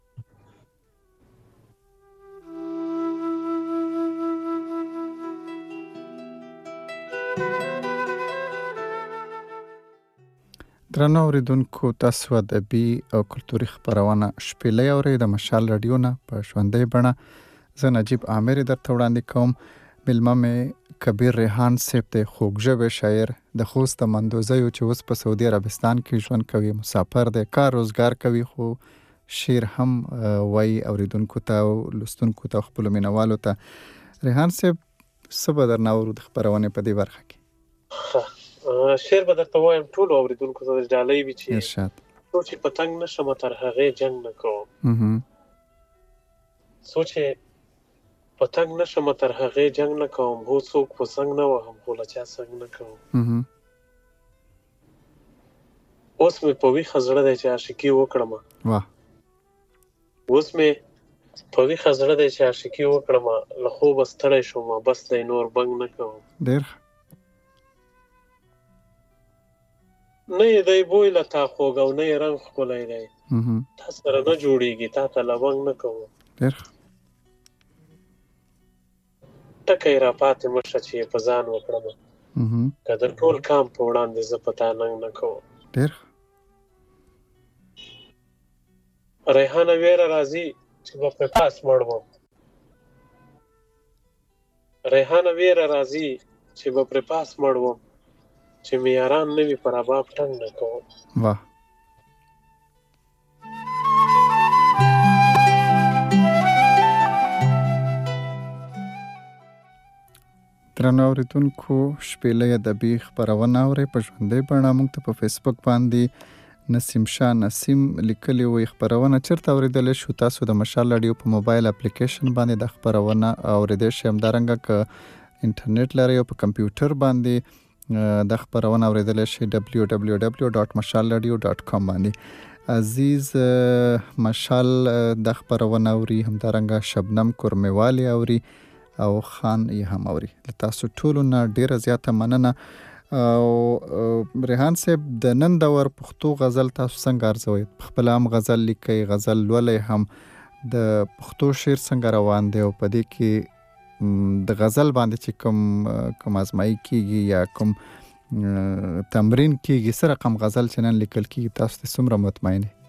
درنو اوریدونکو، تاسو ادبي او کلتوري خپرونه شپېلۍ اورئ د مشال راډیو نه په ژوندۍ بڼه. زه نجیب عامر درته وړاندې کوم. میلمه مې کبیر ریحان صاحب دی، خوږژبی شاعر د خوست د مندوزیو چې اوس په سعودي عربستان کې ژوند کوي، مسافر دی، کار روزګار کوي، خو شعر هم وایي اوریدونکو ته او لوستونکو ته او خپلو مینوالو ته. ریحان صاحب، څه به درنه اورو د خپرونې په دې برخه کې؟ شعر به درته وایم ټولو اوریدونکو ته ډالۍ وي چې ارشاد. څو چې پتنګ نشم تر هغې جنګ نه کوم، څو چې پتنګ نشم تر هغې جنګ نه کوم، هو څوک په څنګ نه وهم خو له چا څنګ نه کوم. اوس مې په ویښه زړه دی چې عاشقي وکړم، اوس مې په ویښه زړه دی چې عاشقي وکړم، له خوبه ستړی شوم بس دی نور بنګ نه کوم. ډېر نه یې دی بوی له تا خوږ او نه یې رنګ ښکلی دی، تا سره نه جوړېږي تا ته لونګ نه کوم. ډېر ټکی را پاتې مشه چې یې په ځان وکړم، که د ټول کام په وړاندې زه په تا ننګ نه کوم. ډېر ریحانه ویره راځي چې به پرې پاس مړ وم، ریحانه ویره راځي چې به پرې پاس مړ وم، چې مې یاران نه وي پر رباب ټنګ نه کوم. واه. درنو اوریدونکو، شپېلۍ ادبي خپرونه اورئ په ژوندۍ بڼه. موږ ته په فیسبوک باندې نسیم شاه نسیم لیکلي وي خپرونه چېرته اورېدلی شو؟ تاسو د مشال راډیو په موبایل اپلیکیشن باندې د خپرونه اورېدی شئ، همدارنګه که انټرنیټ لرئ او په کمپیوټر باندې د خپرونه اورېدلی شئ ډبلیو ډبلیو ډبلیو ډاټ مشال راډیو ډاټ کام باندې. عزیز مشال د خپرونه اوري، همدارنګه شبنم کورمیوالي اوري او خان یې هم اوري. له تاسو ټولو نه ډېره زیاته مننه. او ریحان صاحب، د نن دور پښتو غزل تاسو څنګه ارزوئ؟ خپله هم غزل لیکئ، غزل لولئ هم، د پښتو شعر څنګه روان دی او په دې کې د غزل باندې چې کوم کوم ازمایي کېږي یا کوم تمرین کېږي، څه رقم غزل چې نن لیکل کېږي تاسو ته څومره مطمئن یې؟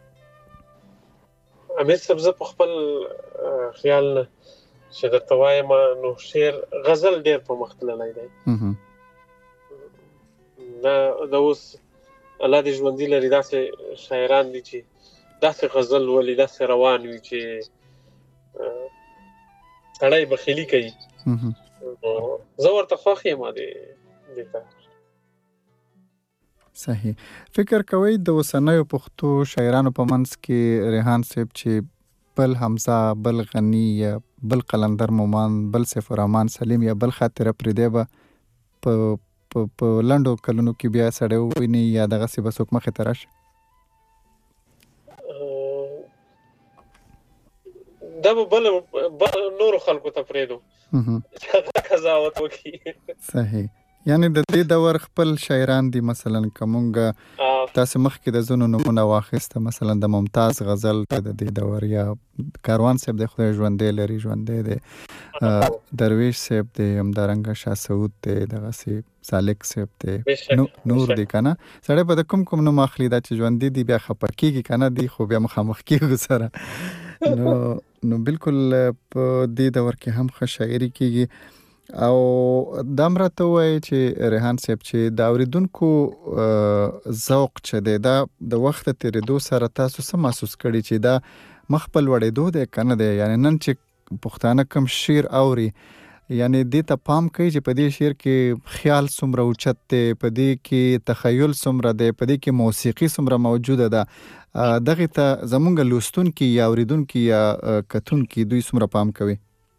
امیر صاحب، زه په خپل خیال نه چې درته وایم نو شعر غزل ډېر پرمختللی دی. دا د اوس الله دې ژوندي لري، داسې شاعران دي چې داسې غزل ولي، داسې روان وي چې سړی بخیلي کوي. زه ورته خوښ یم دې ته. صحیح. فکر کوئ د اوسنیو پښتو شاعرانو په منځ کې ریحان صاحب چې بل حمزه، بل غني یا بل قلندر مومان، بل سیف الرحمن سلیم یا بل خاطره پریدی به په په لنډو کلونو کې بیا سړی وویني یا دغسې به څوک مخې ته راشي؟ دا به بل نورو خلکو ته پرېږدو چې هغه قضاوت وکړي. صحیح. یعنی د دې دور خپل شاعران دي، مثلا که مونږ تاسې مخکې د ځینو نومونه واخیسته، مثلا د ممتاز غزل د دې دور، یا کاروان صاحب د خدای ژوندی لري ژوندی دی، درویش صاحب دی همدارنګه شاه سعود دی دغه سی سالک صاحب دی نور دی کنه سړی په کوم کوم نو مخلي دا چې ژوند دي بیا خپکیږي کنه دی خو بیا مخامخ کیږي سره نو نو بالکل په دې دور کې هم ښه شاعري کیږي او دا مرته وای چې ریحان صاحب چې دا اوریدونکو ذوق چه دی دا د وخت تیریدو سره تاسو څه محسوس کړی چې دا مخبل وړېدو دی کنه دی یعنی نن چې پښتانه کم شعر اوري یعنی دې ته پام کوي چې په دې شعر کې خیال څومره اوچت دی په دې کې تخیل څومره دی په دې کې موسیقي څومره موجوده ده دغه ته زمونږ لوستونکي یا اوریدونکي یا کتونکي دوی څومره پام کوي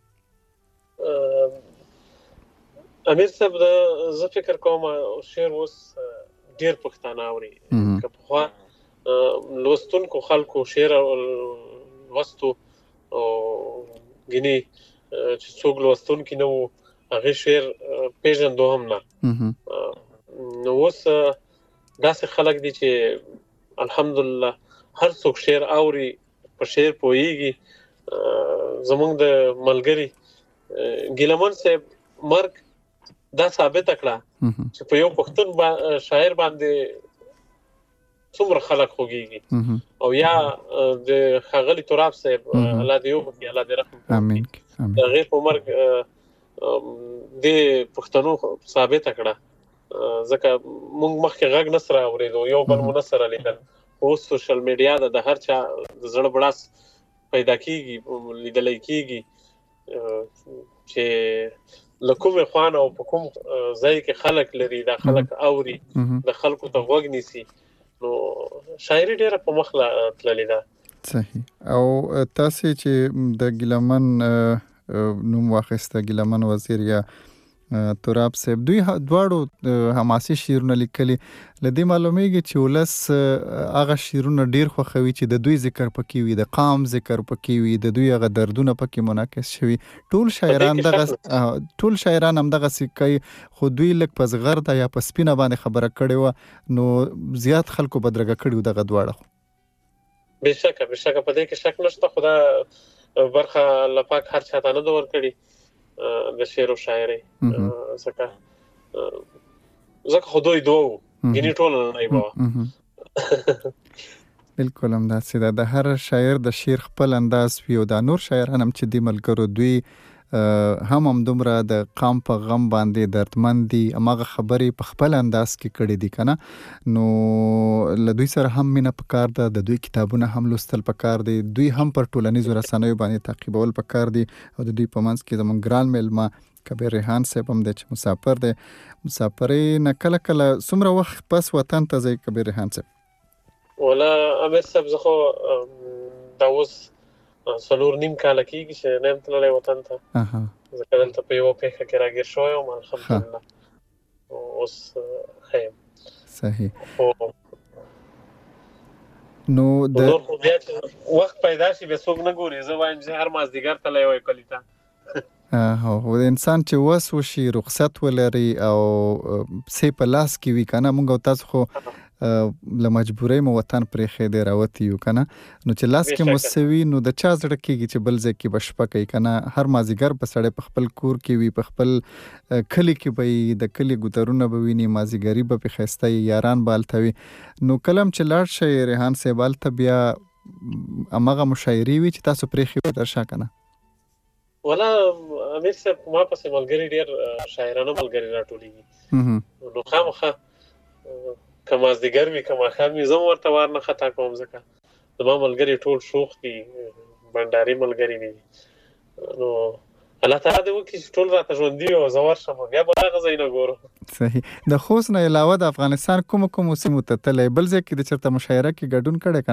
امیر صاحب د زه فکر کوم شعر اوس ډیر پښتانه اوري که پخوا لوستونکو خلکو شعر لوستو او ګینی چې څوک لوستونکي نه وو هغه شعر پیژندو هم نه نو اوس داسې خلک دي چې الحمدلله هر څوک شعر اوري په شعر پوهیږي زمونږ د ملګری ګیلمن صاحب مرګ دا ثابت کړه چې په یو پښتون با شاعر باندې څومره خلک خوږيږي او یا د خغلی تراب صاحب الله دې وکړي الله دې رحم امين دا غیر په مرګ د پښتنو ثابت کړه ځکه موږ مخکې غږ نسره اوریدو یو بل مو نسره لیدل اوس سوشل میډیا د هر چا د زړه بړاس پیدا کیږي لیدل کیږي چې لکوم خوان او په کوم ځای کې خلک لري دا خلک اوري د خلکو ته وګ نيسي نو شاعري ډیره په مخله تللی ده صحیح او تاسو چې د ګیلمن نوم واخیسته ګیلمن وزیر یا تراب صاحب دوی دواړو حماسي شعرونه لیکلي لدې معلومیږي چې ولس هغه شعرونه ډیر خوښوي چې د دوی ذکر پکې وي د قام ذکر پکې وي د دوی هغه دردونه پکې منعکس شوي ټول شاعران دغه ټول شاعران هم دغه سکه خو دوی لک په زغرده یا په سپینه باندې خبره کړې و نو زیات خلکو بدرګه کړي دغه دواړه بشکه بشکه په دې کې شک نشته خدا برخه لپاک هر چاته نه دور کړي د شعر او شاعري زکه زکه خدای دوه ګینه ټول نه ایبا بالکل هم دا سیده د هر شاعر د شعر خپل انداز وي او د نور شاعران هم چې دی ملګرو دوی هم هم دومره د قام په غم باندې دردمند دي اماغه خبرې په خپل انداز کې کړي دي کنه نو له دوی سره هم مینه پکار ده د دوی کتابونه هم لوستل پکار دي دوی هم پر ټولنیزو رسنیو باندې تعقیبول پکار دي او د دوی په منځ کې زموږ ګران میلمه کبیر ریحان صاحب هم د چې مسافر دی مسافرې نه کله کله څومره وخت پس وطن ته ځي کبیر ریحان صاحب ولا امیر صاحب زه خو دا اوس څلور نیم کال کېږي چې نیم تللی وطن ته ځکه دلته په یوه پېښه کې راګیر شوی یم الحمدلله اوس ښه یم صحیح نو د نور خو بیا چې وخت پیدا شي بیا څوک نه ګوري زه وایم چې هر مازدیګر تللی وای کلي ته هو د انسان چې وس وشي رخصت ولري او پسې په لاس کې وي کنه مونږ او تاسو خو له مجبورۍ مو وطن پرې خېدې راوتی یو کنه نو چې لاس کې موسوي نو د چا زړه کېږي چې بل ځای کې بشپه کوي کنه هر مازیګر په سړی په خپل کور کې وي په خپل کلی کې به د کلی ګوترونه به ویني مازیګری به په خسته یاران بالتوي نو کلم چې لاړ شي ریحان صاحب الته بیا امغه مشاعري وي چې تاسو پرې خېو درشا کنه ولا امیر صاحب ما پسې ملګری ډیر شاعرانه ملګری راټولېږي نو خامخا کما زدګر وی کما خامي زم ورته ورنه خطا کوم ځکه زما ملګری ټول شوخ دي بنداري ملګری دي نو الله تعالی دې وکړي چې ټول راته ژوند دي او زور شم بیا به هغه ځای نه ګورو صحیح د خوست نه علاوه د افغانستان کوم کوم سیمو ته تللی بل ځای کې د چرته مشاعره کې ګډون کړی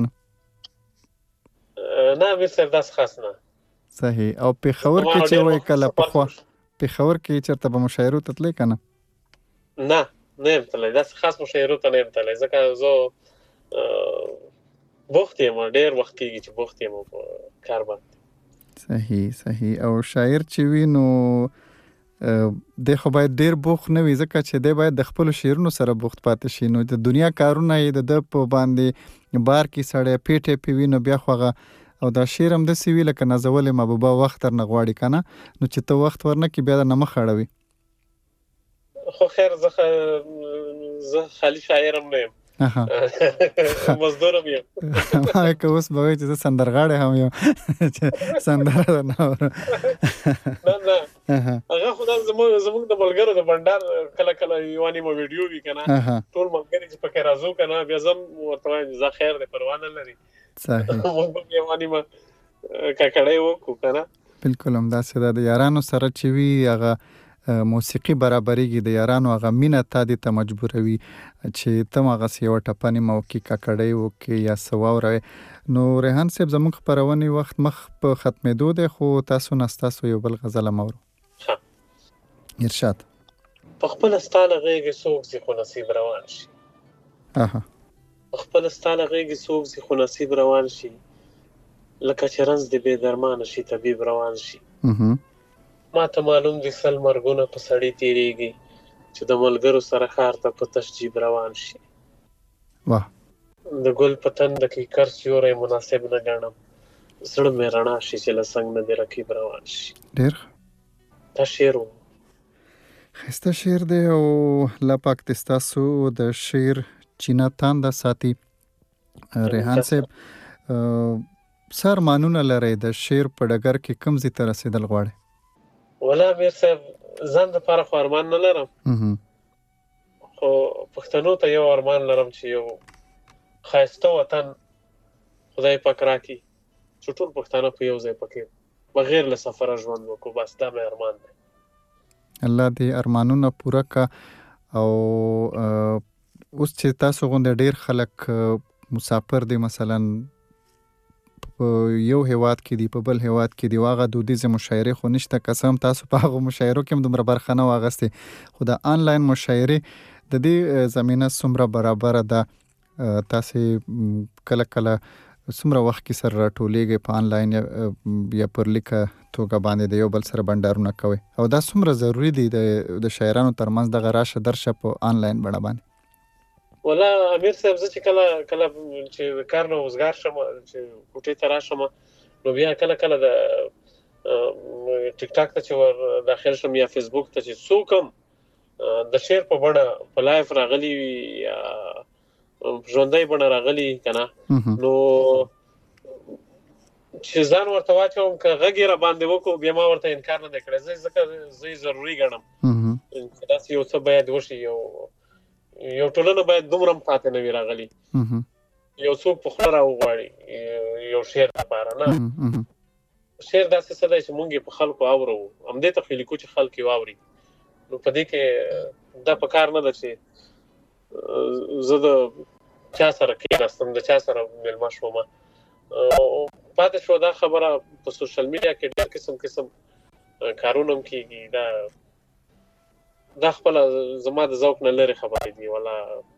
کنه نه مې سر داس خاص نه صحیح او پېښور کې چې وای کله په خوا پېښور کې چرته به مشاعره ته تللی کنه نه نه يم تللی دا خاص مشاعره ته نه يم تللی ځکه زه بوخت یم ډېر وخت کېږي چې بوخت یم په کار باندې صحیح صحیح او شاعر چې وي نو د خو باید ډېر بوخت نه وي ځکه چې دی باید د خپلو شعرونو سره بوخت پاتې شي نو د دنیا کارونه یې د ده په باندې بار کې سړی پیټې پې وي نو بیا خو هغه او دا شعر هم داسې وي لکه نازولې محبوبه وخت درنه غواړي که نه، نو چې ته وخت ورنه کړې بیا درنه مخ اړوي. خو خیر زه زه خالي شاعر هم نه یم، مزدور هم یم. ما که اوس به وایي چې زه سندرغاړی هم یم چې سندره درنه اورم. نه نه هغه خو دا زموږ د ملګرو د بنډار کله کله یوه نیمه ویډیو وي که نه، ټول ملګري چې پکې راځو که نه، بیا زه هم ورته وایم زه خیر دی پروا نه لري، موږ به یوه نیمه ککړۍ وکړو که نه. بلکل همداسې ده. د یارانو سره چې وي هغه موسیقي برابریږي، د یارانو هغه مینه تا دې ته مجبوروي چې ته هم هغسې یوه ټپه نیمه وکړي، ککړۍ وکړي یا څه واوروې. نو ریحان صاحب زموږ خپرونې وخت مخ په ختمېدو دی، خو تاسو نه ستاسو یو بل غزل هم اورو. ارشاد. په خپله ستا له غېږې څوک ځي خو نصیب روان شي، په خپله ستا له غېږې څوک ځي خو نصیب روان شي، لکه چې رنځ دې بې درمانه شي طبیب روان شي. ما ته معلوم دي سل مرګونه په سړي تېرېږي، چې د ملګرو سره ښار ته په تشجیب روان شي. واه. د ګل په تنده کې کر سیوری مناسب نه ګڼم، زړه مې رڼا شي چې له څنګ نه دې رقیب روان شي. ډېر دا شعر و، ښایسته شعر دی او الله پاک دې ستاسو د شعر چینه تانده ساتي. ریحان صاحب څه ارمانونه لرئ د شعر په ډګر کې کوم ځای ته رسېدل غواړئ؟ ولا امیر صاحب ځان دپاره خو ارمان نه لرم، خو پښتنو ته یو ارمان لرم چې یو ښایسته وطن خدای پاک راکړي چې ټول پښتانه په یو ځای پکې بغیر له سفره ژوند وکړو. بس دا مې ارمان دی. الله دې ارمانونه پوره کا. او اوس چې تاسو غونډه ډیر خلک مسافر دي، مثلا په یو هیواد کې دی په بل هیواد کې دی، واغه دودیزه مشاعره خو نشته، قسم تاسو په هغه مشاعرو کې هم دومره برخه نه واغستې، خو د آنلاین مشاعره د دې زمينه څومره برابر ده؟ تاسو کله کله څومره وخت کې سره راټولېږئ په آنلاین یا پر لیکه توګه باندې د یو بل سره بنډارونه کوئ، او دا څومره ضروری دی د شاعرانو ترمنځ دغه راشه درشه په آنلاین بڼه باندې؟ ولا امیر صاحب زه چې کله کله چې کار نه وزګار شم چې کوټې ته راشم، نو بیا کله کله د ټیک ټاک ته چې ور داخل شم یا فیسبوک ته چې څوک هم د شعر په بڼه په لایف راغلي یا ژوندۍ بڼه راغلي که نه، نو چې ځان ورته واچوم که غږ یې را باندې وکړو بیا ما ورته انکار نه دی کړی. زه ځکه زه یې ضروري ګڼم چې داسې یو څه باید وشي، یو یو ټولنه باید دومره هم پاتې نه وي راغلي، یو څوک په خوله راوغواړي یو شعر لپاره. نه، شعر داسې څه دی چې مونږ یې په خلکو اورو، همدې ته خو لیکو چې خلک یې واوري. نو په دې کې دا په کار نه ده چې زه د چا سره کېناستم د چا سره مېلمه شوم. پاتې شو دا خبره په سوشل میډیا کې ډېر قسم قسم کارونه هم کېږي، دا دا خپله زما د ذوق نه لرې خبرې دي. ولا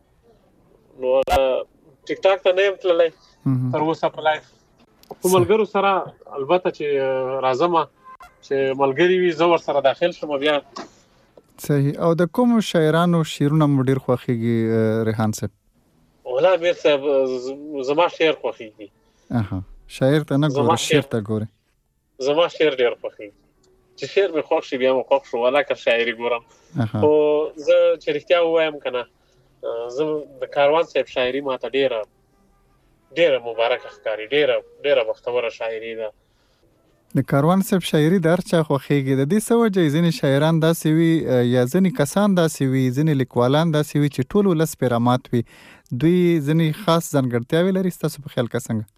نو هغه ټیک ټاک ته نه یم تللی تر اوسه په لایف، خو ملګرو سره البته چې راځم چې ملګري وي زه ورسره داخل شم بیا. صحیح. او د کوم شاعرانو شعرونه مو ډېر خوښېږي ریحان صاحب؟ ولا امیر صاحب زما شعر خوښېږي. اها، شاعر ته نه ګورې، شعر ته ګورې. زما شعر ډېر خوښېږي، چې شعر مې خوښ شي بیا مې خوښ شو، ولا که شاعري ګورم. خو زه چې رښتیا ووایم که نه، زه د کاروان صاحب شاعري ماته ډېره ډېره مبارکه ښکاري، ډېره ډېره بختوره شاعري ده. د کاروان صاحب شاعري د هر چا خوښېږي. د دې څه وجه ځینې شاعران داسې وي یا ځینې کسان داسې وي، ځینې لیکوالان داسې وي چې ټول ولس پرې رامات وي، دوی ځینې خاص ځانګړتیاوې لري؟ ستاسو په خیال که څنګه؟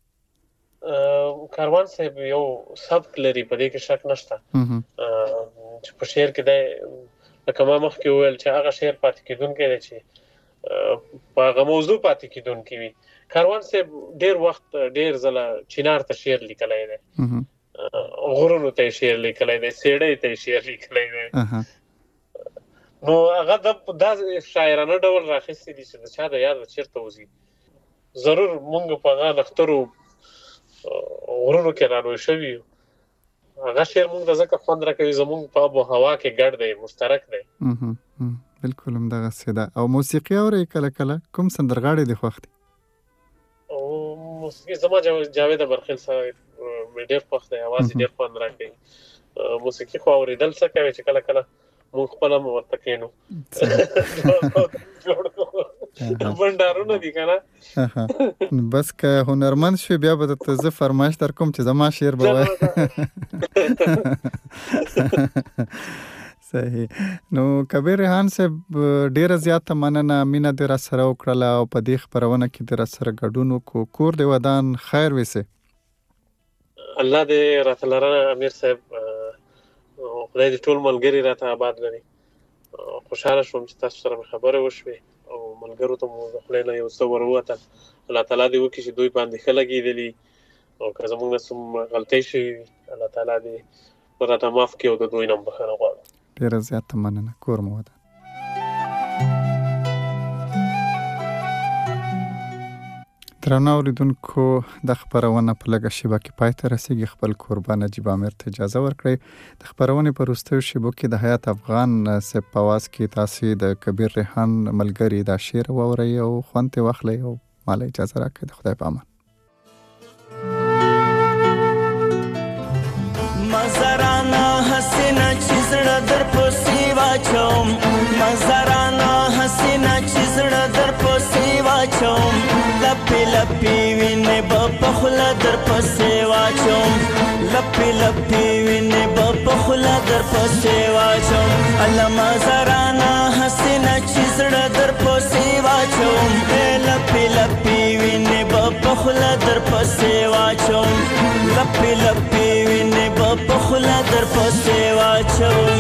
کاروان صاحب یو سبک لري، په دې کې شک نشته چې په شعر کې دی لکه ما مخکې وویل چې هغه شعر پاتې کېدونکی دی چې په هغه موضوع پاتې کېدونکی وي. کاروان صاحب ډېر وخت ډېر ځله چینار ته شعر لیکلی دی، غرونو ته یې شعر لیکلی دی، سیړۍ ته یې شعر لیکلی دی. نو هغه دا شاعرانه ډول راخیستی دي چې د چا د یاده چېرته وځي. ضرور مونږ په هغه نښترو غرونو کې رالوی شوي یو، هغه شعر مونږ ته ځکه خوند راکوي، زمونږ په آب و هوا کې ګډ دی، مشترک دی. بلکل همدغسې ده. او موسیقي اورئ کله کله؟ کوم سندرغاړی دې خوښ دی؟ موسیقي زما جاوید برخیل سره ډېر خوښ دی، اواز یې ډېر خوند راکوي. موسیقي خو اورېدل څه کوي چې کله کله مونږ خپله هم ورته کښېنو بنډارونه دي که نه. بس که هنرمند شوې بیا به درته زه فرمایش در کوم چې زما شعر به وایې. صحیح. نو کبیر ریحان صاحب ډېره زیاته مننه، مینه دې راسره وکړله او په دې خپرونه کې دې راسره ګډون وکړو. کور دې ودان خیر ویسې. الله دې راته لرنه امیر صاحب، خدای دې ټول ملګري راته آباد لري. خوشحاله شوم چې تاسو سره مې خبرې وشوې او ملګرو ته مو د خولې نه یو څه ور ووتل. الله تعالی دې وکړي چې دوی باندې ښه لګېدلي او که زموږ نه څوم غلطۍ شوي وي الله تعالی دې راته معاف کړي او د دوی نه هم بښنه غواړم. ډېره زیاته مننه. کور مو ودان. درنو اوریدونکو، د خپرونه په لږه شیبه کې پای ته رسیږي. خپل کوربه نجیب عامر ته اجازه ورکړئ. د خپرونې په وروستیو شیبو کې د حیات افغان صاحب په اواز کې تاسې د کبیر ریحان ملګري دا شعر واورئ او خوند ترې واخلئ او ماله اجازه راکړئ. د خدای په امان. مزرانا حسینا چې زړه در پسې واچوم، مزرانا حسینا چې زړه در پسې واچوم، لپې لپې وینې به په خوله در پسې واچوم، لپې لپې وینې به په خوله در پسې واچوم. الله مزرانا حسینا چې زړه در پسې واچوم، لپې لپې وینې به په خوله در پسې واچوم، لپې لپې وینې به په خوله در پسې واچوم.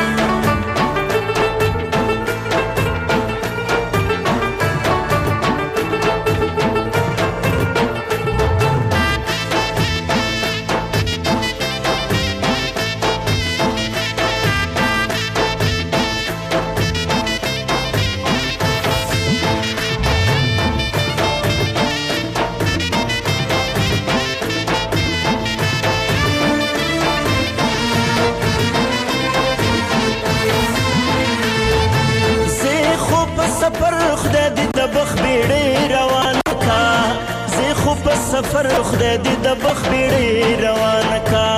سفر خدای دې د بخ بیړې روانه کا،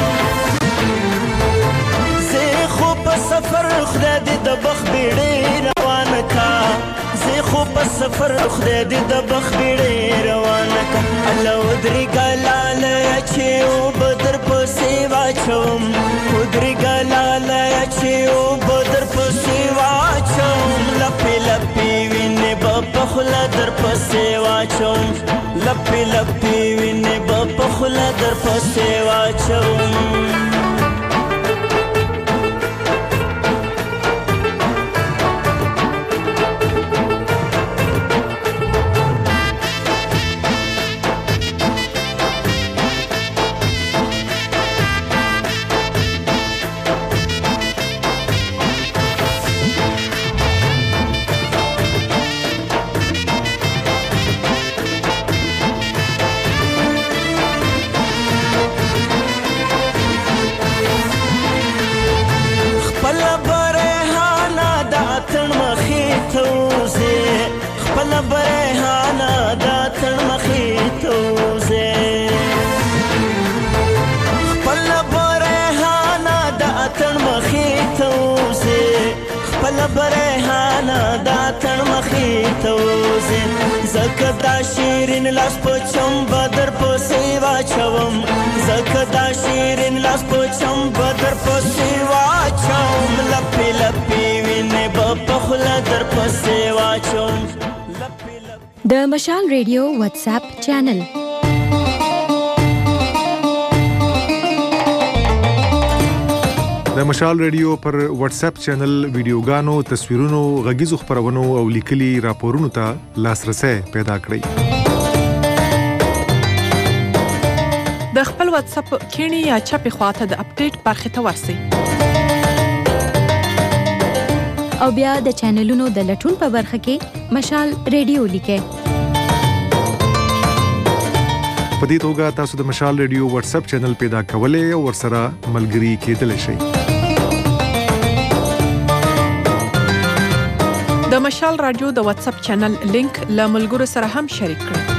زه خو په سفر خدای دې د بخ بیړې روانه کا، زه خو په سفر خدای دې د بخ بیړې روانه کا. الله ودرې ګلاله چې او بدر پسې واچوم، ودرې ګلاله چې او بدر پسې واچوم، لپې لپې وینې به په خوله در پسې واچوم، لپې لپې وینې به په خوله در پسې واچوم. زکه دا شیرین لاس په چم بدر پسې واچوم، زکه دا شیرین لاس په چم بدر پسې واچوم، لپې لپې وینې به په خوله در پسې واچوم. د مشال ریډیو واتس اپ چینل د مشال ریډیو پر واتس اپ چینل ویډیوګانو، تصویرونو، غږیزو خبرونو او لیکلي راپورونو ته لاسرسي پیدا کړئ. د خپل واتس اپ کینی یا چپی خواته د اپډیټ برخه ته ورسئ او بیا د چینلونو د لټون په برخه کې مشال ریډیو لیکئ. په دې توګه تاسو د مشال ریډیو واتس اپ چینل پیدا کولای او ورسره ملګري کېدلی شئ. د مشال رادیو د واتس اپ چینل لینک له ملګرو سره هم شریک کړئ.